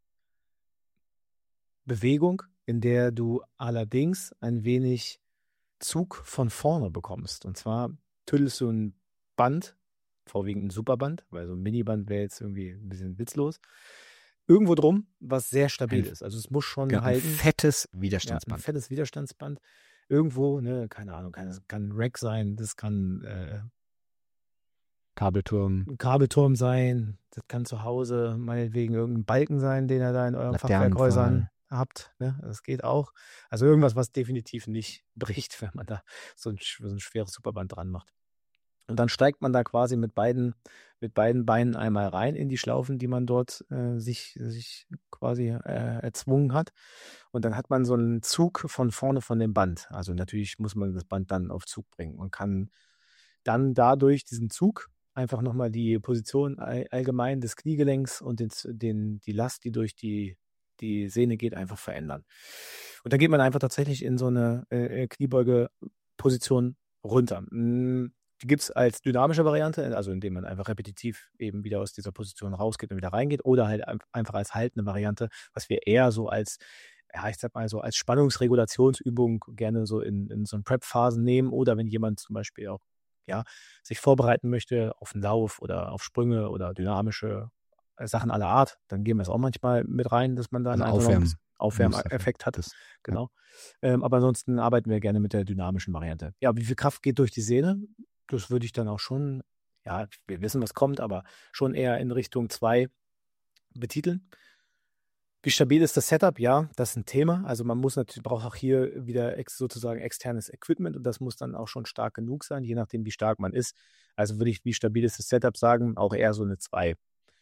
Bewegung, in der du allerdings ein wenig Zug von vorne bekommst. Und zwar tüdelst du ein Band, vorwiegend ein Superband, weil so ein Miniband wäre jetzt irgendwie ein bisschen witzlos, irgendwo drum, was sehr stabil Ein- ist. Also es muss schon Genau, ein halten. fettes Ja, ein Widerstandsband. fettes Widerstandsband. Irgendwo, ne, keine Ahnung, kann, das kann ein Rack sein, das kann äh, Kabelturm, ein Kabelturm sein, das kann zu Hause meinetwegen irgendein Balken sein, den ihr da in euren Laternenpfahl. Fachwerkhäusern habt. Ne? Das geht auch. Also irgendwas, was definitiv nicht bricht, wenn man da so ein, sch- so ein schweres Superband dran macht. Und dann steigt man da quasi mit beiden, mit beiden Beinen einmal rein in die Schlaufen, die man dort äh, sich, sich quasi äh, erzwungen hat. Und dann hat man so einen Zug von vorne von dem Band. Also natürlich muss man das Band dann auf Zug bringen und kann dann dadurch diesen Zug einfach nochmal die Position all, allgemein des Kniegelenks und den, den, die Last, die durch die, die Sehne geht, einfach verändern. Und dann geht man einfach tatsächlich in so eine äh, Kniebeuge-Position runter. Mm, Die gibt es als dynamische Variante, also indem man einfach repetitiv eben wieder aus dieser Position rausgeht und wieder reingeht, oder halt einfach als haltende Variante, was wir eher so als, ja, ich sag mal so als Spannungsregulationsübung gerne so in, in so Prep-Phasen nehmen, oder wenn jemand zum Beispiel auch, ja, sich vorbereiten möchte auf einen Lauf oder auf Sprünge oder dynamische Sachen aller Art, dann geben wir es auch manchmal mit rein, dass man dann Also einfach noch ein Aufwärmen. bisschen Aufwärmeffekt hat. Das, Genau. Ähm, aber ansonsten arbeiten wir gerne mit der dynamischen Variante. Ja, wie viel Kraft geht durch die Sehne? Das würde ich dann auch schon, ja, wir wissen, was kommt, aber schon eher in Richtung zwei betiteln. Wie stabil ist das Setup? Ja, das ist ein Thema. Also man muss natürlich, braucht auch hier wieder ex, sozusagen externes Equipment, und das muss dann auch schon stark genug sein, je nachdem, wie stark man ist. Also würde ich, wie stabil ist das Setup sagen, auch eher so eine zwei.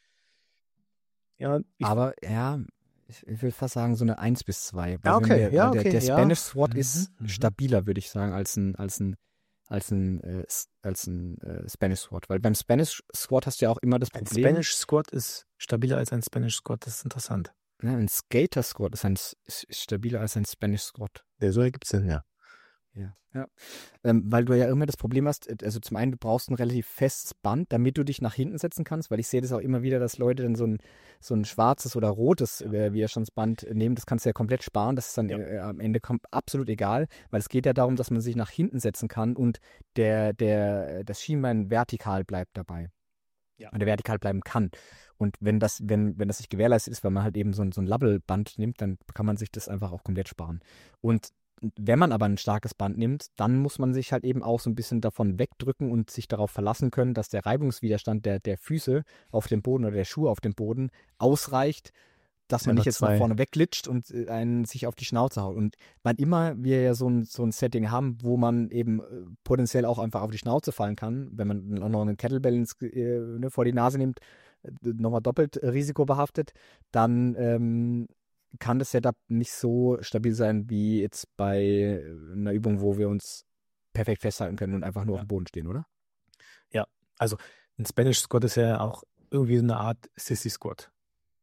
Ja, ich, Aber ja, ich, ich will fast sagen, so eine eins bis zwei. Ja, okay, wenn wir, ja, weil der, okay, der ja. Spanish Squat Mhm, ist mhm. stabiler, würde ich sagen, als ein, als ein, als ein, äh, s- als ein äh, Spanish Squat. Weil beim Spanish Squat hast du ja auch immer das Ein Problem. Spanish Squat ist stabiler als ein Spanish Squat, das ist interessant. Ne, ein Skater Squat ist, ein, ist, ist stabiler als ein Spanish Squat. Der so ergibt es Sinn, ja. Ja. ja. Ähm, weil du ja immer das Problem hast, äh, also zum einen, du brauchst ein relativ festes Band, damit du dich nach hinten setzen kannst, weil ich sehe das auch immer wieder, dass Leute dann so ein, so ein schwarzes oder rotes äh, Widerstandsband nehmen. Das kannst du ja komplett sparen. Das ist dann Ja. äh, am Ende kom- absolut egal, weil es geht ja darum, dass man sich nach hinten setzen kann und der, der, das Schienbein vertikal bleibt dabei. Ja. Oder vertikal bleiben kann. Und wenn das, wenn, wenn das nicht gewährleistet ist, weil man halt eben so ein, so ein Labbelband nimmt, dann kann man sich das einfach auch komplett sparen. Und wenn man aber ein starkes Band nimmt, dann muss man sich halt eben auch so ein bisschen davon wegdrücken und sich darauf verlassen können, dass der Reibungswiderstand der, der Füße auf dem Boden oder der Schuhe auf dem Boden ausreicht, dass man Einfach nicht jetzt zwei. nach vorne wegglitscht und äh, einen sich auf die Schnauze haut. Und wann immer wir ja so ein, so ein Setting haben, wo man eben äh, potenziell auch einfach auf die Schnauze fallen kann, wenn man noch einen Kettlebell ins, äh, ne, vor die Nase nimmt, äh, nochmal doppelt äh, risikobehaftet, dann ähm, kann das Setup nicht so stabil sein wie jetzt bei einer Übung, wo wir uns perfekt festhalten können und einfach nur Ja. auf dem Boden stehen, oder? Ja, also ein Spanish Squat ist ja auch irgendwie eine Art Sissy Squat.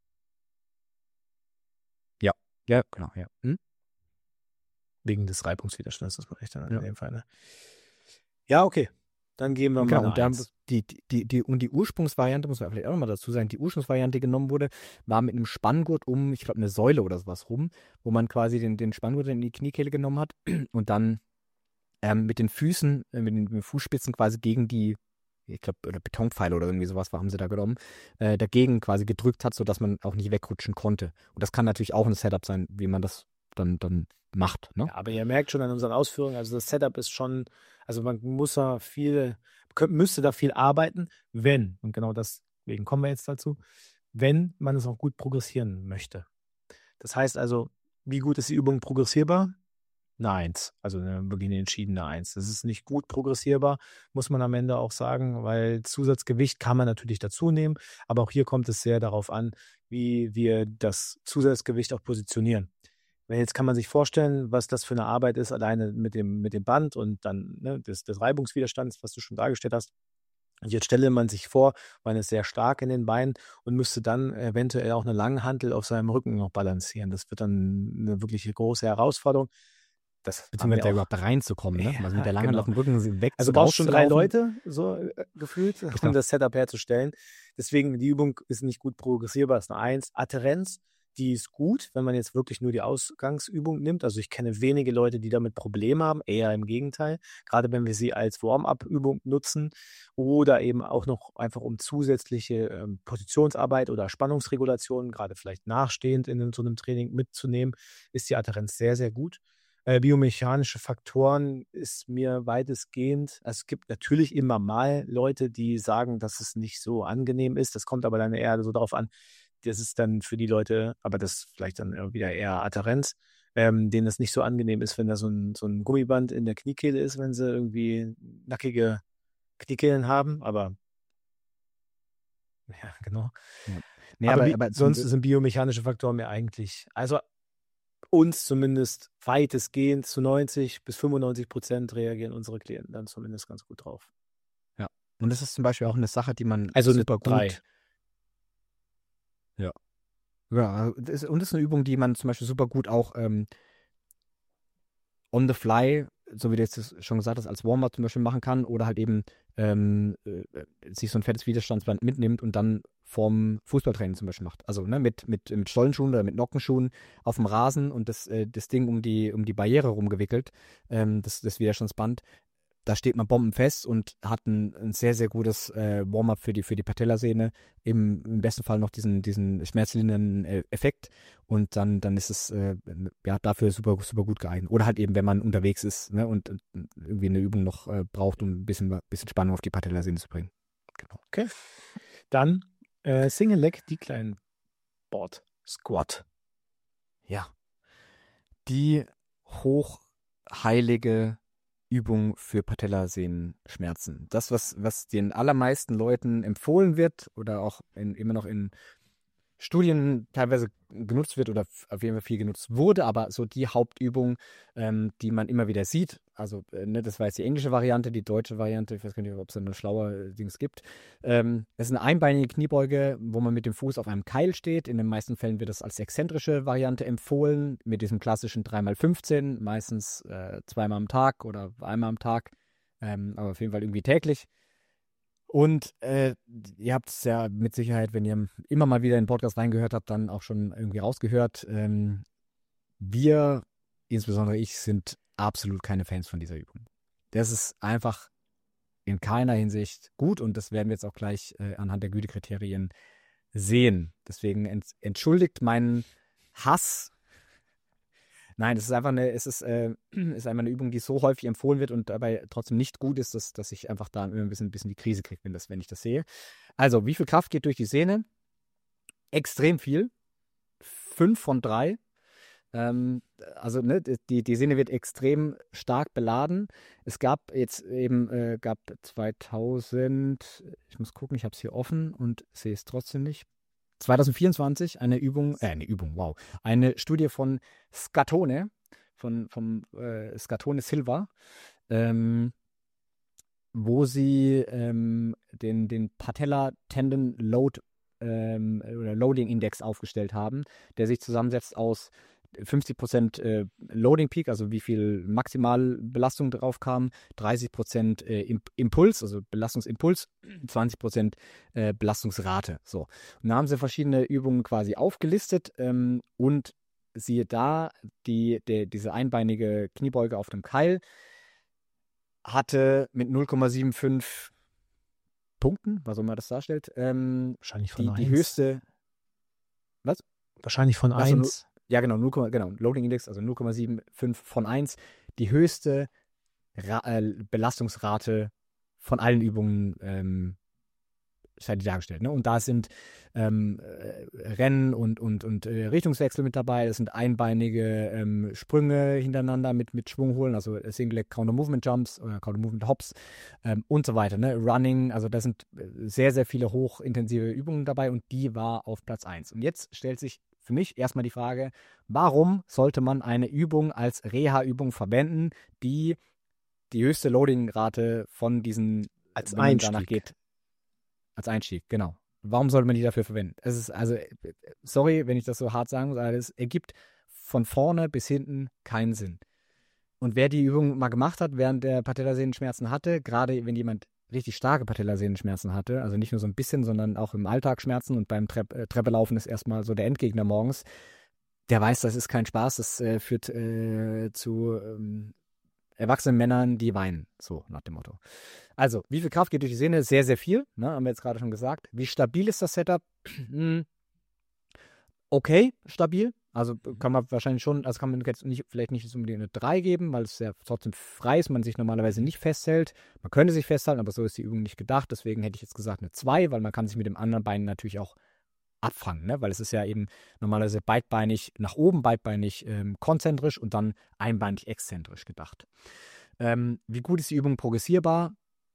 Ja, genau, ja. Hm? Wegen des Reibungswiderstands, das mache ich dann Ja. in dem Fall. Ne? Ja, okay. Dann geben wir Genau, mal und, eine da, Eins. die, die, die, und die Ursprungsvariante, muss man vielleicht auch nochmal dazu sagen, die Ursprungsvariante genommen wurde, war mit einem Spanngurt um, ich glaube, eine Säule oder sowas rum, wo man quasi den, den Spanngurt in die Kniekehle genommen hat und dann ähm, mit den Füßen, äh, mit, den, mit den Fußspitzen quasi gegen die, ich glaube, oder Betonpfeile oder irgendwie sowas haben sie da genommen, äh, dagegen quasi gedrückt hat, sodass man auch nicht wegrutschen konnte. Und das kann natürlich auch ein Setup sein, wie man das dann, dann macht. Ne? Ja, aber ihr merkt schon an unseren Ausführungen, also das Setup ist schon, also man muss da viel, könnt, müsste da viel arbeiten, wenn, und genau deswegen kommen wir jetzt dazu, wenn man es auch gut progressieren möchte. Das heißt also, wie gut ist die Übung progressierbar? Eine Eins, also eine, wirklich eine entschiedene Eins. Das ist nicht gut progressierbar, muss man am Ende auch sagen, weil Zusatzgewicht kann man natürlich dazu nehmen, aber auch hier kommt es sehr darauf an, wie wir das Zusatzgewicht auch positionieren. Weil jetzt kann man sich vorstellen, was das für eine Arbeit ist, alleine mit dem, mit dem Band und dann ne, des, des Reibungswiderstands, was du schon dargestellt hast. Und jetzt stelle man sich vor, man ist sehr stark in den Beinen und müsste dann eventuell auch eine Langhantel auf seinem Rücken noch balancieren. Das wird dann eine wirklich große Herausforderung. Das Beziehungsweise da auch, überhaupt reinzukommen, ne? Ja, Also mit der langen genau. auf dem Rücken weg. Also zu brauchst schon drei rauszulaufen. Leute, so äh, gefühlt, um Genau. das Setup herzustellen. Deswegen, die Übung ist nicht gut progressierbar, ist eine Eins. Adhärenz, die ist gut, wenn man jetzt wirklich nur die Ausgangsübung nimmt. Also ich kenne wenige Leute, die damit Probleme haben, eher im Gegenteil. Gerade wenn wir sie als Warm-up-Übung nutzen oder eben auch noch einfach um zusätzliche ähm, Positionsarbeit oder Spannungsregulation, gerade vielleicht nachstehend in so einem Training mitzunehmen, ist die Adhärenz sehr, sehr gut. Äh, biomechanische Faktoren ist mir weitestgehend, also es gibt natürlich immer mal Leute, die sagen, dass es nicht so angenehm ist. Das kommt aber dann eher so darauf an, das ist dann für die Leute, aber das ist vielleicht dann wieder eher Adhärenz, ähm, denen es nicht so angenehm ist, wenn da so ein, so ein Gummiband in der Kniekehle ist, wenn sie irgendwie nackige Kniekehlen haben, aber ja, genau. Ja. Nee, aber aber, wie, aber sonst zum, sind biomechanische Faktoren mir eigentlich, also uns zumindest weitestgehend zu neunzig bis fünfundneunzig Prozent reagieren unsere Klienten dann zumindest ganz gut drauf. ja. Und das ist zum Beispiel auch eine Sache, die man Also eine super gut. drei. Ja. Ja, das ist, und das ist eine Übung, die man zum Beispiel super gut auch ähm, on the fly so wie du jetzt schon gesagt hast, als Warm-up zum Beispiel machen kann oder halt eben ähm, äh, sich so ein fettes Widerstandsband mitnimmt und dann vorm Fußballtraining zum Beispiel macht. Also ne, mit, mit, mit Stollenschuhen oder mit Nockenschuhen auf dem Rasen und das, äh, das Ding um die, um die Barriere rumgewickelt, ähm, das, das Widerstandsband. Da steht man bombenfest und hat ein, ein sehr, sehr gutes äh, Warm-up für die, für die Patellasehne. Im, Im besten Fall noch diesen, diesen schmerzlindernden äh, Effekt. Und dann, dann ist es äh, ja, dafür super, super gut geeignet. Oder halt eben, wenn man unterwegs ist, ne, und, und irgendwie eine Übung noch äh, braucht, um ein bisschen, bisschen Spannung auf die Patellasehne zu bringen. Genau. Okay. Dann äh, Single Leg Decline Board Squat. Ja. Die hochheilige Übung für Patellasehnenschmerzen. Das, was, was den allermeisten Leuten empfohlen wird oder auch in, immer noch in Studien teilweise genutzt wird oder auf jeden Fall viel genutzt wurde, aber so die Hauptübung, ähm, die man immer wieder sieht, also äh, ne, das war jetzt die englische Variante, die deutsche Variante, ich weiß gar nicht, ob es da eine schlaue Dings gibt. Ähm, das ist eine einbeinige Kniebeuge, wo man mit dem Fuß auf einem Keil steht. In den meisten Fällen wird das als exzentrische Variante empfohlen, mit diesem klassischen drei mal fünfzehn, meistens äh, zweimal am Tag oder einmal am Tag, ähm, aber auf jeden Fall irgendwie täglich. Und äh, ihr habt es ja mit Sicherheit, wenn ihr immer mal wieder in den Podcast reingehört habt, dann auch schon irgendwie rausgehört. Ähm, wir, insbesondere ich, sind absolut keine Fans von dieser Übung. Das ist einfach in keiner Hinsicht gut und das werden wir jetzt auch gleich äh, anhand der Gütekriterien sehen. Deswegen ent entschuldigt meinen Hass. Nein, es ist einfach eine, es ist, äh, ist einfach eine Übung, die so häufig empfohlen wird und dabei trotzdem nicht gut ist, dass, dass ich einfach da immer ein bisschen, ein bisschen die Krise kriege, wenn, das, wenn ich das sehe. Also, wie viel Kraft geht durch die Sehne? Extrem viel. Fünf von drei. Ähm, also, ne, die, die Sehne wird extrem stark beladen. Es gab jetzt eben, äh, gab zweitausend, ich muss gucken, ich habe es hier offen und sehe es trotzdem nicht. zwanzig vierundzwanzig eine Übung, äh, eine Übung, wow, eine Studie von Scatone, von vom äh, Scatone Silva, ähm, wo sie ähm, den, den Patella Tendon Load ähm, oder Loading Index aufgestellt haben, der sich zusammensetzt aus fünfzig Prozent äh, Loading Peak, also wie viel Maximalbelastung drauf kam, dreißig Prozent äh, Impuls, also Belastungsimpuls, zwanzig Prozent äh, Belastungsrate. So. Und da haben sie verschiedene Übungen quasi aufgelistet ähm, und siehe da, die, der, diese einbeinige Kniebeuge auf dem Keil hatte mit null Komma fünfundsiebzig Punkten, was auch immer das darstellt, ähm, Wahrscheinlich von die, die eins. höchste, was? Wahrscheinlich von Also, eins. Ja, genau, null, genau, Loading Index, also null Komma fünfundsiebzig von eins, die höchste Ra äh, Belastungsrate von allen Übungen ähm, ist dargestellt. Ne? Und da sind ähm, äh, Rennen und, und, und äh, Richtungswechsel mit dabei, es sind einbeinige ähm, Sprünge hintereinander mit, mit Schwung holen, also Single Leg Counter Movement Jumps oder Counter Movement Hops ähm, und so weiter. Ne? Running, also da sind sehr, sehr viele hochintensive Übungen dabei und die war auf Platz eins. Und jetzt stellt sich für mich erstmal die Frage, warum sollte man eine Übung als Reha-Übung verwenden, die die höchste Loading-Rate von diesen, als wenn man Einstieg. danach geht, als Einstieg, genau. Warum sollte man die dafür verwenden? Es ist also, sorry, wenn ich das so hart sagen muss, aber es ergibt von vorne bis hinten keinen Sinn. Und wer die Übung mal gemacht hat, während der Patellasehnenschmerzen hatte, gerade wenn jemand richtig starke Patellasehnenschmerzen hatte, also nicht nur so ein bisschen, sondern auch im Alltag Schmerzen und beim Trepp, äh, Treppelaufen ist erstmal so der Endgegner morgens, der weiß, das ist kein Spaß, das äh, führt äh, zu ähm, erwachsenen Männern, die weinen, so nach dem Motto. Also, wie viel Kraft geht durch die Sehne? Sehr, sehr viel, ne, haben wir jetzt gerade schon gesagt. Wie stabil ist das Setup? Okay, stabil. Also kann man wahrscheinlich schon, also kann man jetzt nicht, vielleicht nicht unbedingt eine drei geben, weil es ja trotzdem frei ist, man sich normalerweise nicht festhält. Man könnte sich festhalten, aber so ist die Übung nicht gedacht. Deswegen hätte ich jetzt gesagt eine zwei, weil man kann sich mit dem anderen Bein natürlich auch abfangen, ne? Weil es ist ja eben normalerweise beidbeinig nach oben, beidbeinig ähm, konzentrisch und dann einbeinig exzentrisch gedacht. Ähm, wie gut ist die Übung progressierbar?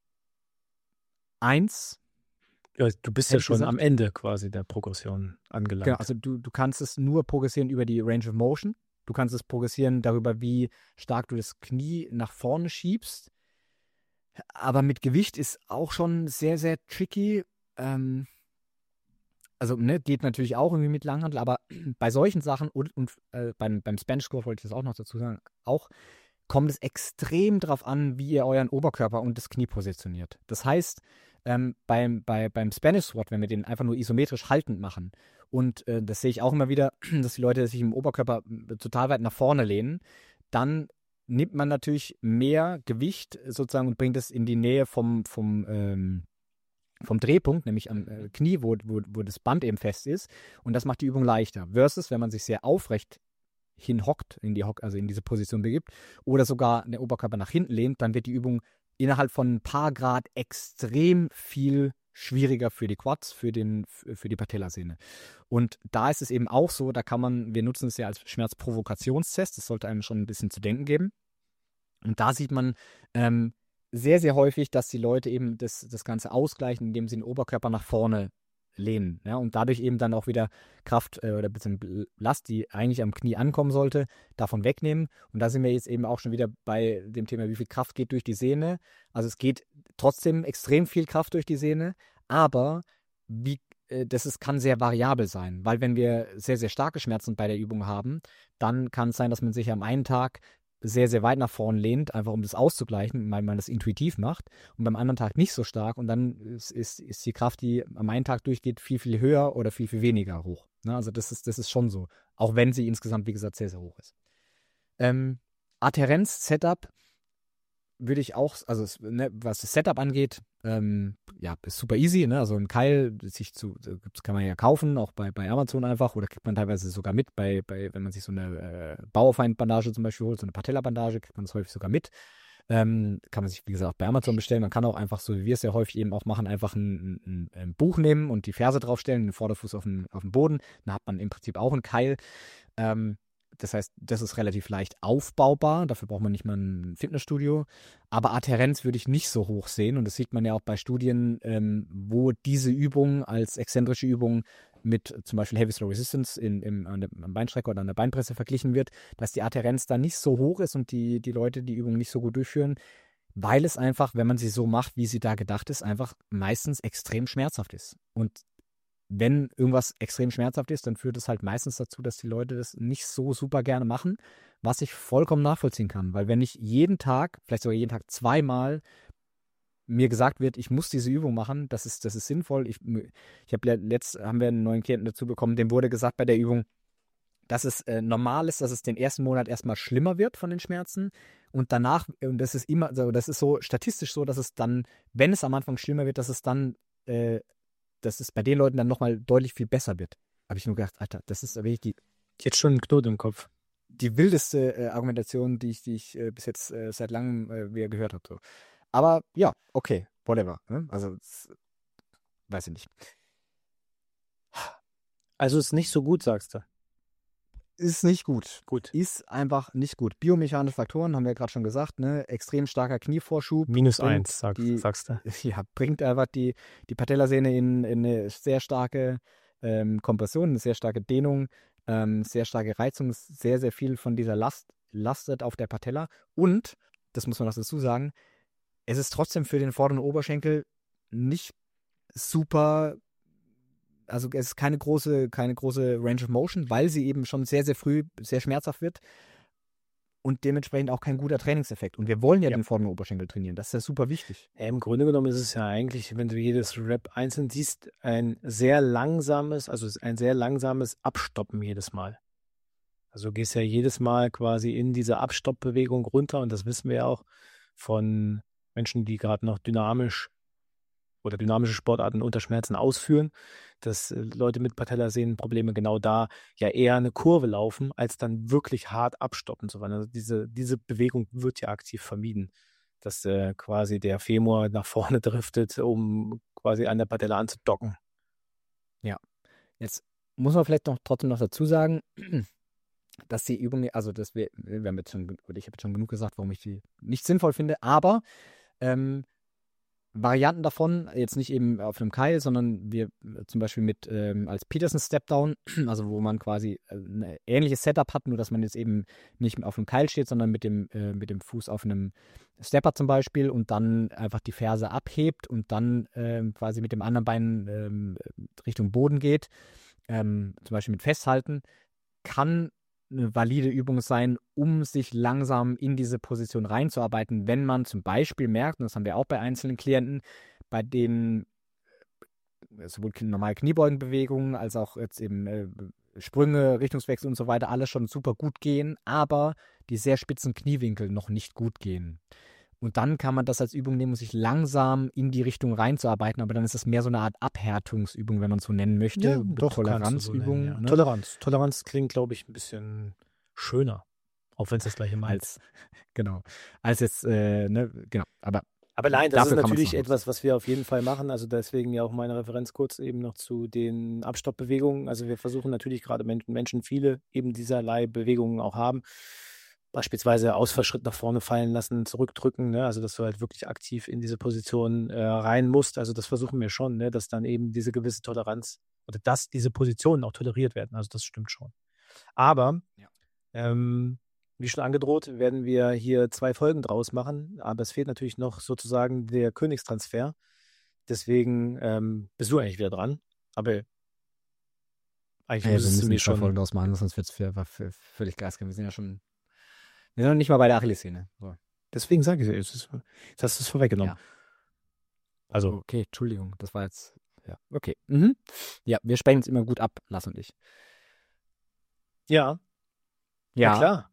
Eins. Ja, du bist Hätte ja ich schon gesagt. am Ende quasi der Progression angelangt. Genau, also du, du kannst es nur progressieren über die Range of Motion. Du kannst es progressieren darüber, wie stark du das Knie nach vorne schiebst. Aber mit Gewicht ist auch schon sehr, sehr tricky. Ähm, also, ne, geht natürlich auch irgendwie mit Langhantel, aber bei solchen Sachen und, und äh, beim, beim Spanish Squat wollte ich das auch noch dazu sagen, auch kommt es extrem darauf an, wie ihr euren Oberkörper und das Knie positioniert. Das heißt, ähm, beim, bei, beim Spanish Squat, wenn wir den einfach nur isometrisch haltend machen, und äh, das sehe ich auch immer wieder, dass die Leute sich im Oberkörper total weit nach vorne lehnen, dann nimmt man natürlich mehr Gewicht sozusagen und bringt es in die Nähe vom, vom, ähm, vom Drehpunkt, nämlich am äh, Knie, wo, wo, wo das Band eben fest ist. Und das macht die Übung leichter. Versus, wenn man sich sehr aufrecht hinhockt, in die Hock, also in diese Position begibt, oder sogar den Oberkörper nach hinten lehnt, dann wird die Übung innerhalb von ein paar Grad extrem viel schwieriger für die Quads, für, den, für die Patellasehne. Und da ist es eben auch so, da kann man, wir nutzen es ja als Schmerzprovokationstest, das sollte einem schon ein bisschen zu denken geben. Und da sieht man ähm, sehr, sehr häufig, dass die Leute eben das, das Ganze ausgleichen, indem sie den Oberkörper nach vorne lehnen. Ja, und dadurch eben dann auch wieder Kraft äh, oder ein bisschen Last, die eigentlich am Knie ankommen sollte, davon wegnehmen. Und da sind wir jetzt eben auch schon wieder bei dem Thema, wie viel Kraft geht durch die Sehne. Also es geht trotzdem extrem viel Kraft durch die Sehne, aber wie, äh, das ist, kann sehr variabel sein, weil wenn wir sehr, sehr starke Schmerzen bei der Übung haben, dann kann es sein, dass man sich am einen Tag sehr, sehr weit nach vorn lehnt, einfach um das auszugleichen, weil man das intuitiv macht, und beim anderen Tag nicht so stark, und dann ist, ist, ist die Kraft, die am einen Tag durchgeht, viel, viel höher oder viel, viel weniger hoch. Ne? Also das ist, das ist schon so, auch wenn sie insgesamt, wie gesagt, sehr, sehr hoch ist. Ähm, Adhärenz-Setup würde ich auch, also ne, was das Setup angeht, ähm, ja, ist super easy, ne? Also ein Keil, sich zu, das kann man ja kaufen, auch bei, bei Amazon einfach, oder kriegt man teilweise sogar mit, bei, bei wenn man sich so eine äh, Bauerfeind-Bandage zum Beispiel holt, so eine Patella-Bandage, kriegt man das häufig sogar mit. Ähm, kann man sich, wie gesagt, auch bei Amazon bestellen. Man kann auch einfach, so wie wir es ja häufig eben auch machen, einfach ein, ein, ein Buch nehmen und die Ferse draufstellen, den Vorderfuß auf den, auf den Boden. Dann hat man im Prinzip auch einen Keil. Ähm, Das heißt, das ist relativ leicht aufbaubar. Dafür braucht man nicht mal ein Fitnessstudio. Aber Adhärenz würde ich nicht so hoch sehen. Und das sieht man ja auch bei Studien, ähm, wo diese Übung als exzentrische Übung mit zum Beispiel Heavy Slow Resistance in, im, an der, am Beinstrecker oder an der Beinpresse verglichen wird, dass die Adhärenz da nicht so hoch ist und die, die Leute die Übung nicht so gut durchführen, weil es einfach, wenn man sie so macht, wie sie da gedacht ist, einfach meistens extrem schmerzhaft ist. Und wenn irgendwas extrem schmerzhaft ist, dann führt es halt meistens dazu, dass die Leute das nicht so super gerne machen, was ich vollkommen nachvollziehen kann. Weil wenn ich jeden Tag, vielleicht sogar jeden Tag zweimal mir gesagt wird, ich muss diese Übung machen, das ist, das ist sinnvoll. Ich, ich habe letzt, haben wir einen neuen Klienten dazu bekommen, dem wurde gesagt bei der Übung, dass es äh, normal ist, dass es den ersten Monat erstmal schlimmer wird von den Schmerzen und danach, und das ist immer, also das ist so statistisch so, dass es dann, wenn es am Anfang schlimmer wird, dass es dann äh, dass es bei den Leuten dann nochmal deutlich viel besser wird. Habe ich nur gedacht, Alter, das ist wirklich die, Jetzt schon ein Knoten im Kopf. die wildeste äh, Argumentation, die ich, die ich äh, bis jetzt äh, seit langem äh, wieder gehört habe. So. Aber ja, okay, whatever. Ne? Also, das, weiß ich nicht. Also ist nicht so gut, sagst du. Ist nicht gut. Gut. Ist einfach nicht gut. Biomechanische Faktoren, haben wir ja gerade schon gesagt, ne? Extrem starker Knievorschub. Minus bringt eins, sag, die, sagst du. Ja, bringt einfach die, die Patellasehne in, in eine sehr starke ähm, Kompression, eine sehr starke Dehnung, ähm, sehr starke Reizung, sehr, sehr viel von dieser Last lastet auf der Patella. Und, das muss man noch dazu sagen, es ist trotzdem für den vorderen Oberschenkel nicht super. Also es ist keine große, keine große Range of Motion, weil sie eben schon sehr, sehr früh sehr schmerzhaft wird und dementsprechend auch kein guter Trainingseffekt. Und wir wollen ja, ja. den vorderen Oberschenkel trainieren. Das ist ja super wichtig. Ja, im Grunde genommen ist es ja eigentlich, wenn du jedes Rep einzeln siehst, ein sehr langsames, also ein sehr langsames Abstoppen jedes Mal. Also du gehst ja jedes Mal quasi in diese Abstoppbewegung runter, und das wissen wir ja auch von Menschen, die gerade noch dynamisch oder dynamische Sportarten unter Schmerzen ausführen, dass äh, Leute mit Patellasehnenprobleme genau da ja eher eine Kurve laufen, als dann wirklich hart abstoppen zu wollen. Also diese, diese Bewegung wird ja aktiv vermieden, dass äh, quasi der Femur nach vorne driftet, um quasi an der Patella anzudocken. Ja, jetzt muss man vielleicht noch trotzdem noch dazu sagen, dass die Übung, also dass wir, wir haben jetzt schon, oder ich habe jetzt schon genug gesagt, warum ich die nicht sinnvoll finde, aber ähm, Varianten davon, jetzt nicht eben auf einem Keil, sondern wir zum Beispiel mit ähm, als Peterson Stepdown, also wo man quasi ein ähnliches Setup hat, nur dass man jetzt eben nicht auf einem Keil steht, sondern mit dem, äh, mit dem Fuß auf einem Stepper zum Beispiel und dann einfach die Ferse abhebt und dann ähm, quasi mit dem anderen Bein ähm, Richtung Boden geht, ähm, zum Beispiel mit Festhalten, kann eine valide Übung sein, um sich langsam in diese Position reinzuarbeiten, wenn man zum Beispiel merkt, und das haben wir auch bei einzelnen Klienten, bei denen sowohl normale Kniebeugenbewegungen als auch jetzt eben äh, Sprünge, Richtungswechsel und so weiter alles schon super gut gehen, aber die sehr spitzen Kniewinkel noch nicht gut gehen. Und dann kann man das als Übung nehmen, um sich langsam in die Richtung reinzuarbeiten, aber dann ist es mehr so eine Art Abhärtungsübung, wenn man es so nennen möchte. Ja, doch, Toleranzübung. so nennen, ja. Ne? Toleranz. Toleranz klingt, glaube ich, ein bisschen schöner, auch wenn es das gleiche meint. Als, genau. Als jetzt, äh, ne, genau. Aber Aber nein, das Dafür ist kann man's natürlich noch etwas, was wir auf jeden Fall machen. Also deswegen ja auch meine Referenz kurz eben noch zu den Abstoppbewegungen. Also wir versuchen natürlich gerade wenn Menschen viele eben dieserlei Bewegungen auch haben. Beispielsweise Ausfallschritt nach vorne fallen lassen, zurückdrücken, ne? Also dass du halt wirklich aktiv in diese Position äh, rein musst. Also das versuchen wir schon, ne? Dass dann eben diese gewisse Toleranz oder dass diese Positionen auch toleriert werden. Also das stimmt schon. Aber Ja. ähm, wie schon angedroht, werden wir hier zwei Folgen draus machen, aber es fehlt natürlich noch sozusagen der Königstransfer. Deswegen ähm, bist du eigentlich wieder dran. Aber eigentlich Ja, wir müsstest du müssen mir die zwei schon. Folgen draus machen, sonst wird es völlig Gas geben. Wir sind ja schon, wir sind noch nicht mal bei der Achillessehne. So. Deswegen sage ich es, jetzt ist- jetzt hast du es vorweggenommen. Ja. Also, Okay, Entschuldigung, das war jetzt, ja, okay. Mhm. Ja, wir sprechen uns immer gut ab, Lass und ich. ja, ja klar.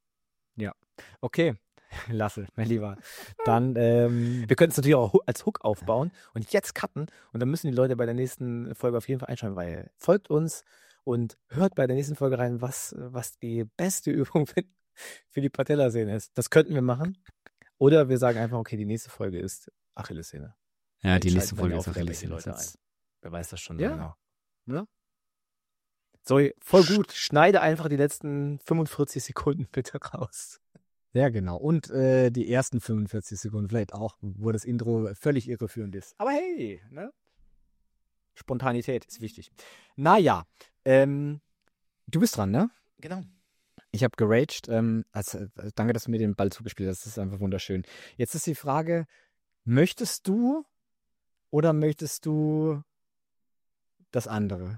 Okay, Lasse, mein Lieber. Dann, ähm, Wir können es natürlich auch hu- als Hook aufbauen und jetzt cutten und dann müssen die Leute bei der nächsten Folge auf jeden Fall einschalten, weil folgt uns und hört bei der nächsten Folge rein, was, was die beste Übung für, für die Patellasehne ist. Das könnten wir machen. Oder wir sagen einfach, okay, die nächste Folge ist Achillessehne. ja, die Jetzt nächste schalten dann Folge ja ist auch wieder Achillessehne. welche Leute Jetzt- Wer weiß das schon Ja. so genau. Ja. So, voll gut. Schneide einfach die letzten fünfundvierzig Sekunden bitte raus. Ja, genau. Und äh, die ersten fünfundvierzig Sekunden vielleicht auch, wo das Intro völlig irreführend ist. Aber hey, ne? Spontanität ist wichtig. Naja, ähm, du bist dran, ne? Genau. Ich habe geraged. Ähm, also, äh, danke, dass du mir den Ball zugespielt hast. Das ist einfach wunderschön. Jetzt ist die Frage, möchtest du oder möchtest du das andere?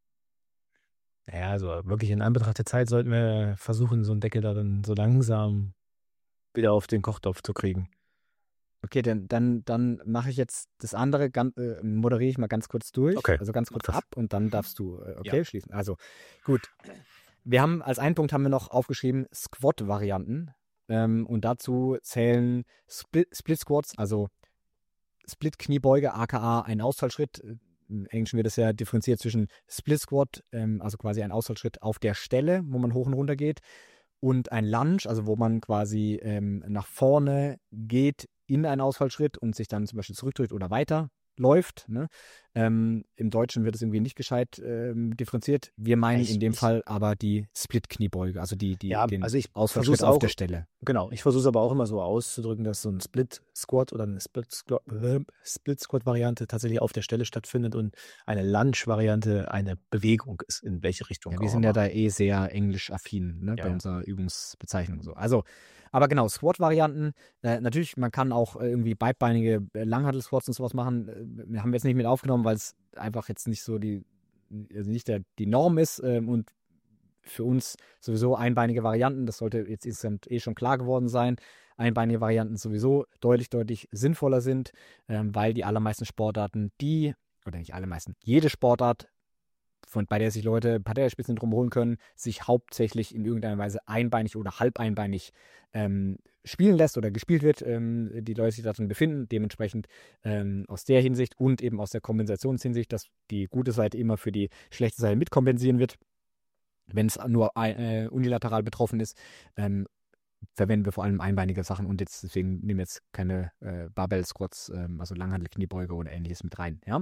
Naja, also wirklich in Anbetracht der Zeit sollten wir versuchen, so einen Deckel da dann so langsam wieder auf den Kochtopf zu kriegen. Okay, dann, dann, dann mache ich jetzt das andere, ganz, äh, moderiere ich mal ganz kurz durch. Okay, Also ganz mach kurz das. ab und dann darfst du, äh, okay, schließen. Also gut. Wir haben als einen Punkt haben wir noch aufgeschrieben Squat-Varianten. Ähm, und dazu zählen Split, Split Squats, also Split-Kniebeuge, aka ein Ausfallschritt. Im Englischen wird es ja differenziert zwischen Split Squat, ähm, also quasi ein Ausfallschritt auf der Stelle, wo man hoch und runter geht, und ein Lunge, also wo man quasi ähm, nach vorne geht in einen Ausfallschritt und sich dann zum Beispiel zurückdrückt oder weiter läuft. Ne? Ähm, Im Deutschen wird es irgendwie nicht gescheit ähm, differenziert. Wir meinen Ich- in dem ich- Fall aber die Split-Kniebeuge, also die, die, Ja, den also ich Ausfallschritt versuch's auf auch- der Stelle. Genau, ich versuche es aber auch immer so auszudrücken, dass so ein Split-Squat oder eine Split-Squat- Split-Squat-Variante tatsächlich auf der Stelle stattfindet und eine Lunge-Variante eine Bewegung ist, in welche Richtung Ja, auch wir sind ja immer. da eh sehr englisch-affin, ne, Ja, bei ja. unserer Übungsbezeichnung so. Also, aber genau, Squat-Varianten. Äh, natürlich, man kann auch äh, irgendwie beidbeinige äh, Langhantel-Squats und sowas machen. Äh, haben wir jetzt nicht mit aufgenommen, weil es einfach jetzt nicht so die, also nicht der, die Norm ist ähm, und für uns sowieso einbeinige Varianten, das sollte jetzt insgesamt eh schon klar geworden sein, einbeinige Varianten sowieso deutlich, deutlich sinnvoller sind, ähm, weil die allermeisten Sportarten, die, oder nicht alle meisten, jede Sportart, von, bei der sich Leute Patellaspitzen drum holen können, sich hauptsächlich in irgendeiner Weise einbeinig oder halbeinbeinig ähm, spielen lässt oder gespielt wird, ähm, die Leute sich darin befinden. Dementsprechend ähm, aus der Hinsicht und eben aus der Kompensationshinsicht, dass die gute Seite immer für die schlechte Seite mitkompensieren wird, wenn es nur ein, äh, unilateral betroffen ist, ähm, verwenden wir vor allem einbeinige Sachen und jetzt deswegen nehmen wir jetzt keine äh, Barbell-Squats, ähm, also Langhantel-Kniebeuge oder ähnliches mit rein. Ja?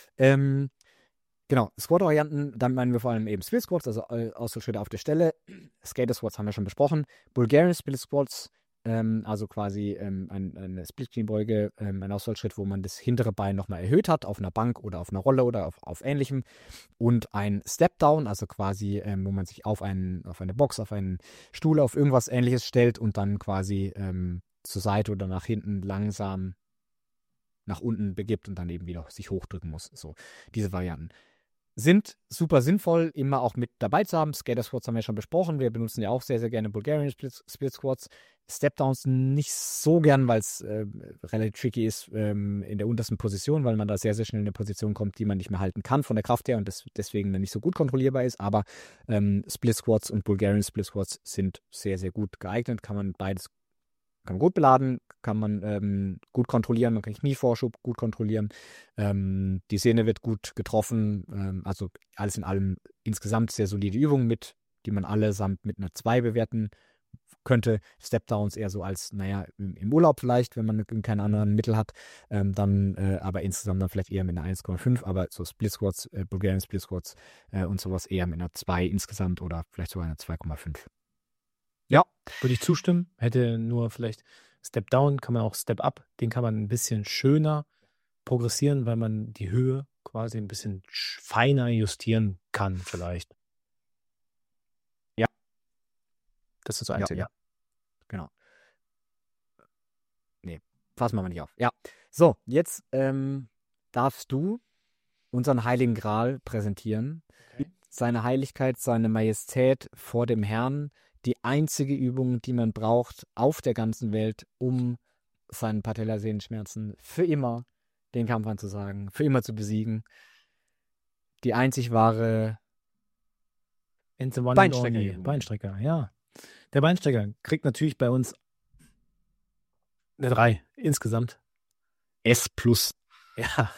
Ähm, Genau, Squat-Varianten, damit meinen wir vor allem eben Split Squats, also äh, Ausfallschritte auf der Stelle. Skater Squats haben wir schon besprochen. Bulgarian Split Squats, ähm, also quasi ähm, ein, eine Split-Kniebeuge, ähm, ein Ausfallschritt, wo man das hintere Bein nochmal erhöht hat, auf einer Bank oder auf einer Rolle oder auf, auf ähnlichem. Und ein Step-Down, also quasi, ähm, wo man sich auf, einen, auf eine Box, auf einen Stuhl, auf irgendwas ähnliches stellt und dann quasi ähm, zur Seite oder nach hinten langsam nach unten begibt und dann eben wieder sich hochdrücken muss. So, diese Varianten. sind super sinnvoll, immer auch mit dabei zu haben. Skater Squats haben wir ja schon besprochen. Wir benutzen ja auch sehr, sehr gerne Bulgarian Split, Split Squats. Step-Downs nicht so gern, weil es äh, relativ tricky ist ähm, in der untersten Position, weil man da sehr, sehr schnell in eine Position kommt, die man nicht mehr halten kann von der Kraft her und das deswegen dann nicht so gut kontrollierbar ist. Aber ähm, Split Squats und Bulgarian Split Squats sind sehr, sehr gut geeignet. Kann man beides kann man gut beladen, kann man ähm, gut kontrollieren, man kann Knievorschub gut kontrollieren. Ähm, die Sehne wird gut getroffen. Ähm, also alles in allem insgesamt sehr solide Übungen mit, die man allesamt mit einer zwei bewerten könnte. Step-Downs eher so als, naja, im, im Urlaub vielleicht, wenn man keine anderen Mittel hat. Ähm, dann äh, aber insgesamt dann vielleicht eher mit einer eins Komma fünf, aber so Split Squats, äh, Bulgarian Split Squats äh, und sowas eher mit einer zwei insgesamt oder vielleicht sogar einer zwei Komma fünf. Ja, würde ich zustimmen. Hätte nur vielleicht Step Down, kann man auch Step Up, den kann man ein bisschen schöner progressieren, weil man die Höhe quasi ein bisschen feiner justieren kann vielleicht. Ja. Das ist das Einzige. Ja, ja. Genau. Nee, fassen wir mal nicht auf. Ja. So, jetzt ähm, darfst du unseren Heiligen Gral präsentieren. Okay. Seine Heiligkeit, seine Majestät vor dem Herrn. Die einzige Übung, die man braucht auf der ganzen Welt, um seinen Patellasehnenschmerzen für immer den Kampf anzusagen, für immer zu besiegen. Die einzig wahre Beinstrecker. Beinstrecker, ja. Der Beinstrecker kriegt natürlich bei uns eine drei insgesamt. S plus. Ja,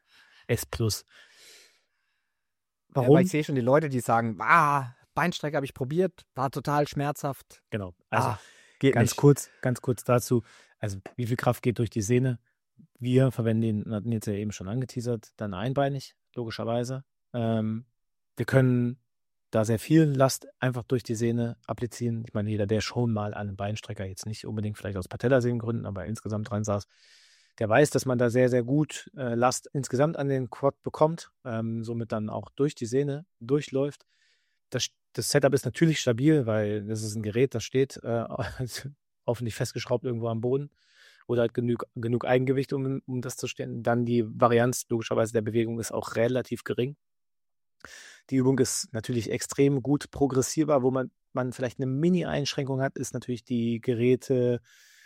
S plus. Warum? Ja, weil ich sehe schon die Leute, die sagen, ah, Beinstrecker habe ich probiert, war total schmerzhaft. Genau. Also ah, geht ganz nicht. kurz, ganz kurz dazu. Also wie viel Kraft geht durch die Sehne? Wir verwenden den, hatten jetzt ja eben schon angeteasert, dann einbeinig, logischerweise. Ähm, wir können da sehr viel Last einfach durch die Sehne applizieren. Ich meine, jeder, der schon mal an einem Beinstrecker, jetzt nicht unbedingt vielleicht aus Patellasehnengründen, aber insgesamt dran saß, der weiß, dass man da sehr, sehr gut äh, Last insgesamt an den Quad bekommt, ähm, somit dann auch durch die Sehne durchläuft. Das, das Setup ist natürlich stabil, weil das ist ein Gerät, das steht äh, hoffentlich festgeschraubt irgendwo am Boden oder hat genug, genug Eigengewicht, um, um das zu stehen. Dann die Varianz logischerweise der Bewegung ist auch relativ gering. Die Übung ist natürlich extrem gut progressierbar. Wo man, man vielleicht eine Mini-Einschränkung hat, ist natürlich die Geräte,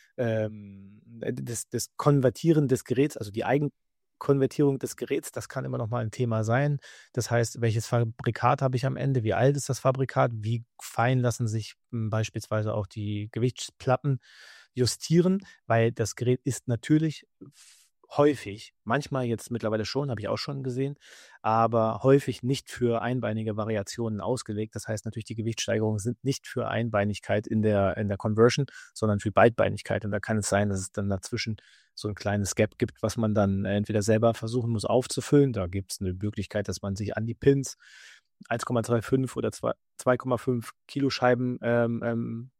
ähm, das, das Konvertieren des Geräts, also die Eigenkonvertierung des Geräts, das kann immer noch mal ein Thema sein. Das heißt, welches Fabrikat habe ich am Ende? Wie alt ist das Fabrikat? Wie fein lassen sich m, beispielsweise auch die Gewichtsplatten justieren? Weil das Gerät ist natürlich häufig, manchmal jetzt mittlerweile schon, habe ich auch schon gesehen, aber häufig nicht für einbeinige Variationen ausgelegt. Das heißt natürlich, die Gewichtssteigerungen sind nicht für Einbeinigkeit in der, in der Conversion, sondern für Beidbeinigkeit. Und da kann es sein, dass es dann dazwischen so ein kleines Gap gibt, was man dann entweder selber versuchen muss aufzufüllen. Da gibt es eine Möglichkeit, dass man sich an die Pins eins Komma fünfundzwanzig oder zwei Komma fünf Kilo Scheiben ähm, ähm,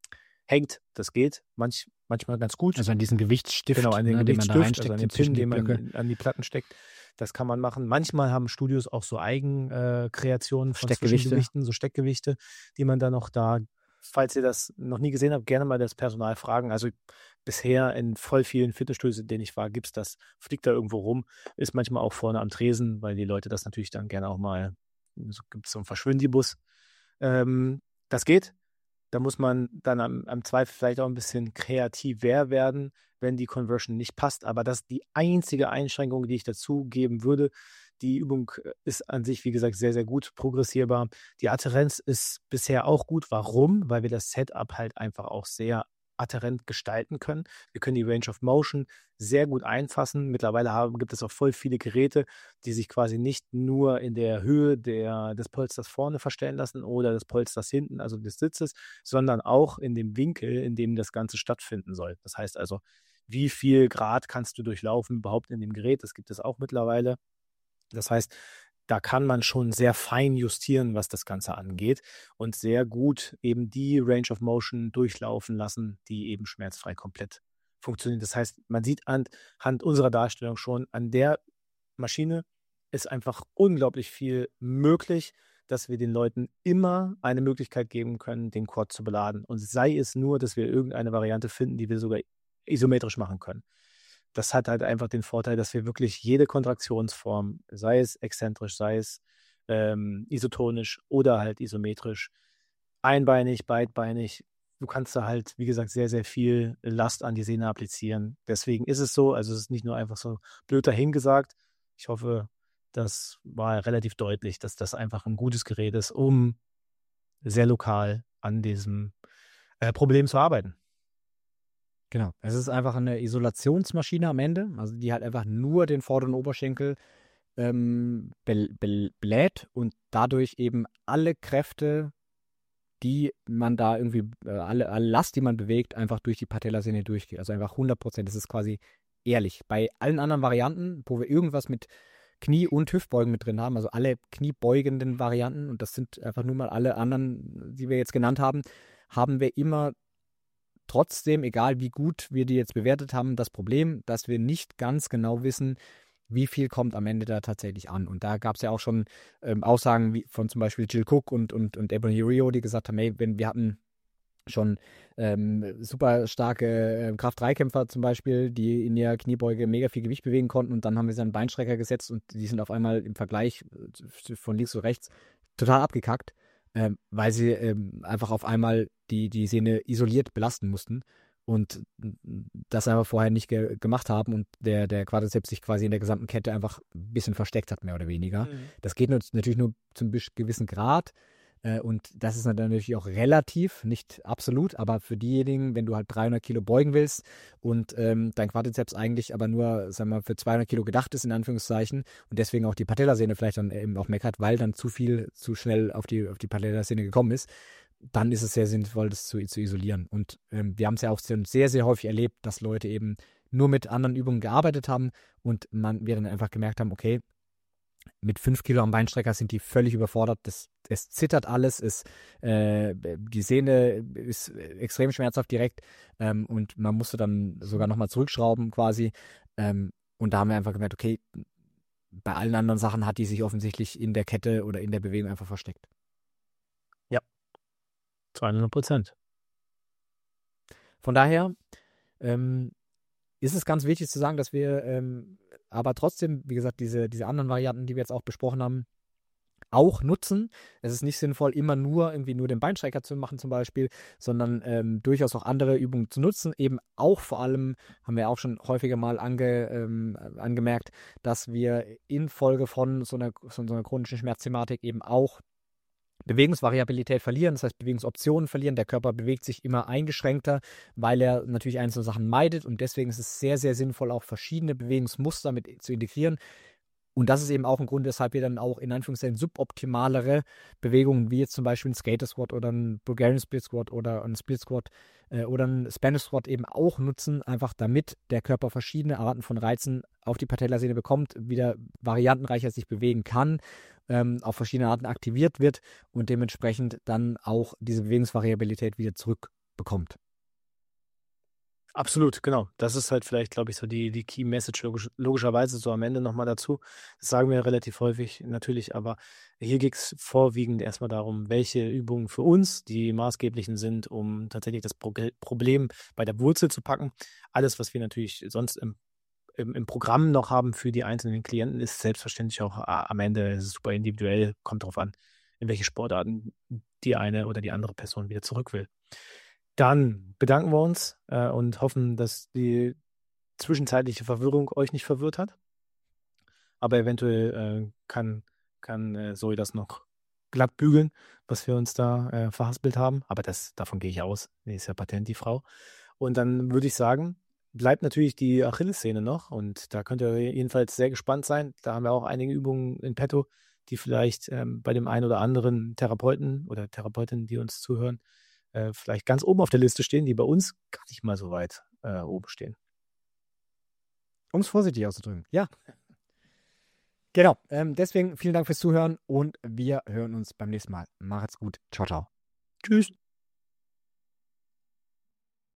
hängt. Das geht manch, manchmal ganz gut. Also an diesen Gewichtsstift, genau, an den ne, Gewichtsstift, also an den Pin, die den man Blöcke. in, an die Platten steckt. Das kann man machen. Manchmal haben Studios auch so Eigenkreationen äh, von Steckgewichte. Zwischengewichten, so Steckgewichte, die man dann noch da, falls ihr das noch nie gesehen habt, gerne mal das Personal fragen. Also bisher in voll vielen Fitnessstudios, in denen ich war, gibt es das, fliegt da irgendwo rum, ist manchmal auch vorne am Tresen, weil die Leute das natürlich dann gerne auch mal, so gibt es so einen Verschwindibus. Ähm, das geht. Da muss man dann am, am Zweifel vielleicht auch ein bisschen kreativer werden, wenn die Conversion nicht passt. Aber das ist die einzige Einschränkung, die ich dazu geben würde. Die Übung ist an sich, wie gesagt, sehr, sehr gut progressierbar. Die Adhärenz ist bisher auch gut. Warum? Weil wir das Setup halt einfach auch sehr adhärent gestalten können. Wir können die Range of Motion sehr gut einfassen. Mittlerweile haben, gibt es auch voll viele Geräte, die sich quasi nicht nur in der Höhe der, des Polsters vorne verstellen lassen oder des Polsters hinten, also des Sitzes, sondern auch in dem Winkel, in dem das Ganze stattfinden soll. Das heißt also, wie viel Grad kannst du durchlaufen überhaupt in dem Gerät? Das gibt es auch mittlerweile. Das heißt, da kann man schon sehr fein justieren, was das Ganze angeht und sehr gut eben die Range of Motion durchlaufen lassen, die eben schmerzfrei komplett funktioniert. Das heißt, man sieht anhand unserer Darstellung schon, an der Maschine ist einfach unglaublich viel möglich, dass wir den Leuten immer eine Möglichkeit geben können, den Quad zu beladen. Und sei es nur, dass wir irgendeine Variante finden, die wir sogar isometrisch machen können. das hat halt einfach den Vorteil, dass wir wirklich jede Kontraktionsform, sei es exzentrisch, sei es ähm, isotonisch oder halt isometrisch, einbeinig, beidbeinig, du kannst da halt, wie gesagt, sehr, sehr viel Last an die Sehne applizieren. Deswegen ist es so, also es ist nicht nur einfach so blöd dahingesagt. Ich hoffe, das war relativ deutlich, dass das einfach ein gutes Gerät ist, um sehr lokal an diesem äh, Problem zu arbeiten. Genau. Es ist einfach eine Isolationsmaschine am Ende, also die halt einfach nur den vorderen Oberschenkel ähm, bel- bel- bläht und dadurch eben alle Kräfte, die man da irgendwie, äh, alle, alle Last, die man bewegt, einfach durch die Patellasehne durchgeht. Also einfach hundert Prozent. Das ist quasi ehrlich. Bei allen anderen Varianten, wo wir irgendwas mit Knie- und Hüftbeugen mit drin haben, also alle kniebeugenden Varianten, und das sind einfach nur mal alle anderen, die wir jetzt genannt haben, haben wir immer trotzdem, egal wie gut wir die jetzt bewertet haben, das Problem, dass wir nicht ganz genau wissen, wie viel kommt am Ende da tatsächlich an. Und da gab es ja auch schon ähm, Aussagen wie von zum Beispiel Jill Cook und, und, und Ebony Rio, die gesagt haben, hey, wenn wir hatten schon ähm, super starke äh, Kraft-drei-Kämpfer zum Beispiel, die in der Kniebeuge mega viel Gewicht bewegen konnten, und dann haben wir sie an einen Beinstrecker gesetzt und die sind auf einmal im Vergleich äh, von links zu rechts total abgekackt, ähm, weil sie ähm, einfach auf einmal die, die Sehne isoliert belasten mussten und das einfach vorher nicht ge- gemacht haben und der, der Quadrizeps sich quasi in der gesamten Kette einfach ein bisschen versteckt hat, mehr oder weniger. Mhm. Das geht nur, natürlich nur zum bis- gewissen Grad. Äh, Und das ist dann natürlich auch relativ, nicht absolut, aber für diejenigen, wenn du halt dreihundert Kilo beugen willst und ähm, dein Quadrizeps eigentlich aber nur, sagen wir mal, für zweihundert Kilo gedacht ist, in Anführungszeichen, und deswegen auch die Patellasehne vielleicht dann eben auch meckert, weil dann zu viel, zu schnell auf die, auf die Patellasehne gekommen ist, dann ist es sehr sinnvoll, das zu, zu isolieren. Und ähm, wir haben es ja auch sehr, sehr häufig erlebt, dass Leute eben nur mit anderen Übungen gearbeitet haben und man, wir dann einfach gemerkt haben, okay, mit fünf Kilo am Beinstrecker sind die völlig überfordert. Das, es zittert alles, es, äh, die Sehne ist extrem schmerzhaft direkt ähm, und man musste dann sogar nochmal zurückschrauben quasi. Ähm, und da haben wir einfach gemerkt, okay, bei allen anderen Sachen hat die sich offensichtlich in der Kette oder in der Bewegung einfach versteckt. zweihundert Prozent. Von daher ähm, ist es ganz wichtig zu sagen, dass wir ähm, aber trotzdem, wie gesagt, diese, diese anderen Varianten, die wir jetzt auch besprochen haben, auch nutzen. Es ist nicht sinnvoll, immer nur irgendwie nur den Beinstrecker zu machen zum Beispiel, sondern ähm, durchaus auch andere Übungen zu nutzen. Eben auch vor allem, haben wir auch schon häufiger mal ange, ähm, angemerkt, dass wir infolge von so einer, von so einer chronischen Schmerzthematik eben auch Bewegungsvariabilität verlieren, das heißt Bewegungsoptionen verlieren. Der Körper bewegt sich immer eingeschränkter, weil er natürlich einzelne Sachen meidet, und deswegen ist es sehr, sehr sinnvoll, auch verschiedene Bewegungsmuster mit zu integrieren. Und das ist eben auch ein Grund, weshalb wir dann auch in Anführungszeichen suboptimalere Bewegungen, wie jetzt zum Beispiel ein Skater Squat oder ein Bulgarian Split Squat oder ein Split Squat äh, oder ein Spanish Squat eben auch nutzen, einfach damit der Körper verschiedene Arten von Reizen auf die Patellasehne bekommt, wieder variantenreicher sich bewegen kann, ähm, auf verschiedene Arten aktiviert wird und dementsprechend dann auch diese Bewegungsvariabilität wieder zurückbekommt. Absolut, genau. Das ist halt vielleicht, glaube ich, so die, die Key Message logisch, logischerweise so am Ende nochmal dazu. Das sagen wir relativ häufig natürlich, aber hier geht es vorwiegend erstmal darum, welche Übungen für uns die maßgeblichen sind, um tatsächlich das Pro Problem bei der Wurzel zu packen. Alles, was wir natürlich sonst im, im, im Programm noch haben für die einzelnen Klienten, ist selbstverständlich auch am Ende super individuell, kommt darauf an, in welche Sportarten die eine oder die andere Person wieder zurück will. Dann bedanken wir uns äh, und hoffen, dass die zwischenzeitliche Verwirrung euch nicht verwirrt hat. Aber eventuell äh, kann, kann äh, Zoe das noch glatt bügeln, was wir uns da äh, verhaspelt haben. Aber das, davon gehe ich aus. Die ist ja patent, die Frau. Und dann würde ich sagen, bleibt natürlich die Achillessehne noch. Und da könnt ihr jedenfalls sehr gespannt sein. Da haben wir auch einige Übungen in petto, die vielleicht ähm, bei dem einen oder anderen Therapeuten oder Therapeutin, die uns zuhören, äh, vielleicht ganz oben auf der Liste stehen, die bei uns gar nicht mal so weit äh, oben stehen. Um es vorsichtig auszudrücken. Ja. Genau. Ähm, deswegen vielen Dank fürs Zuhören und wir hören uns beim nächsten Mal. Macht's gut. Ciao, ciao. Tschüss.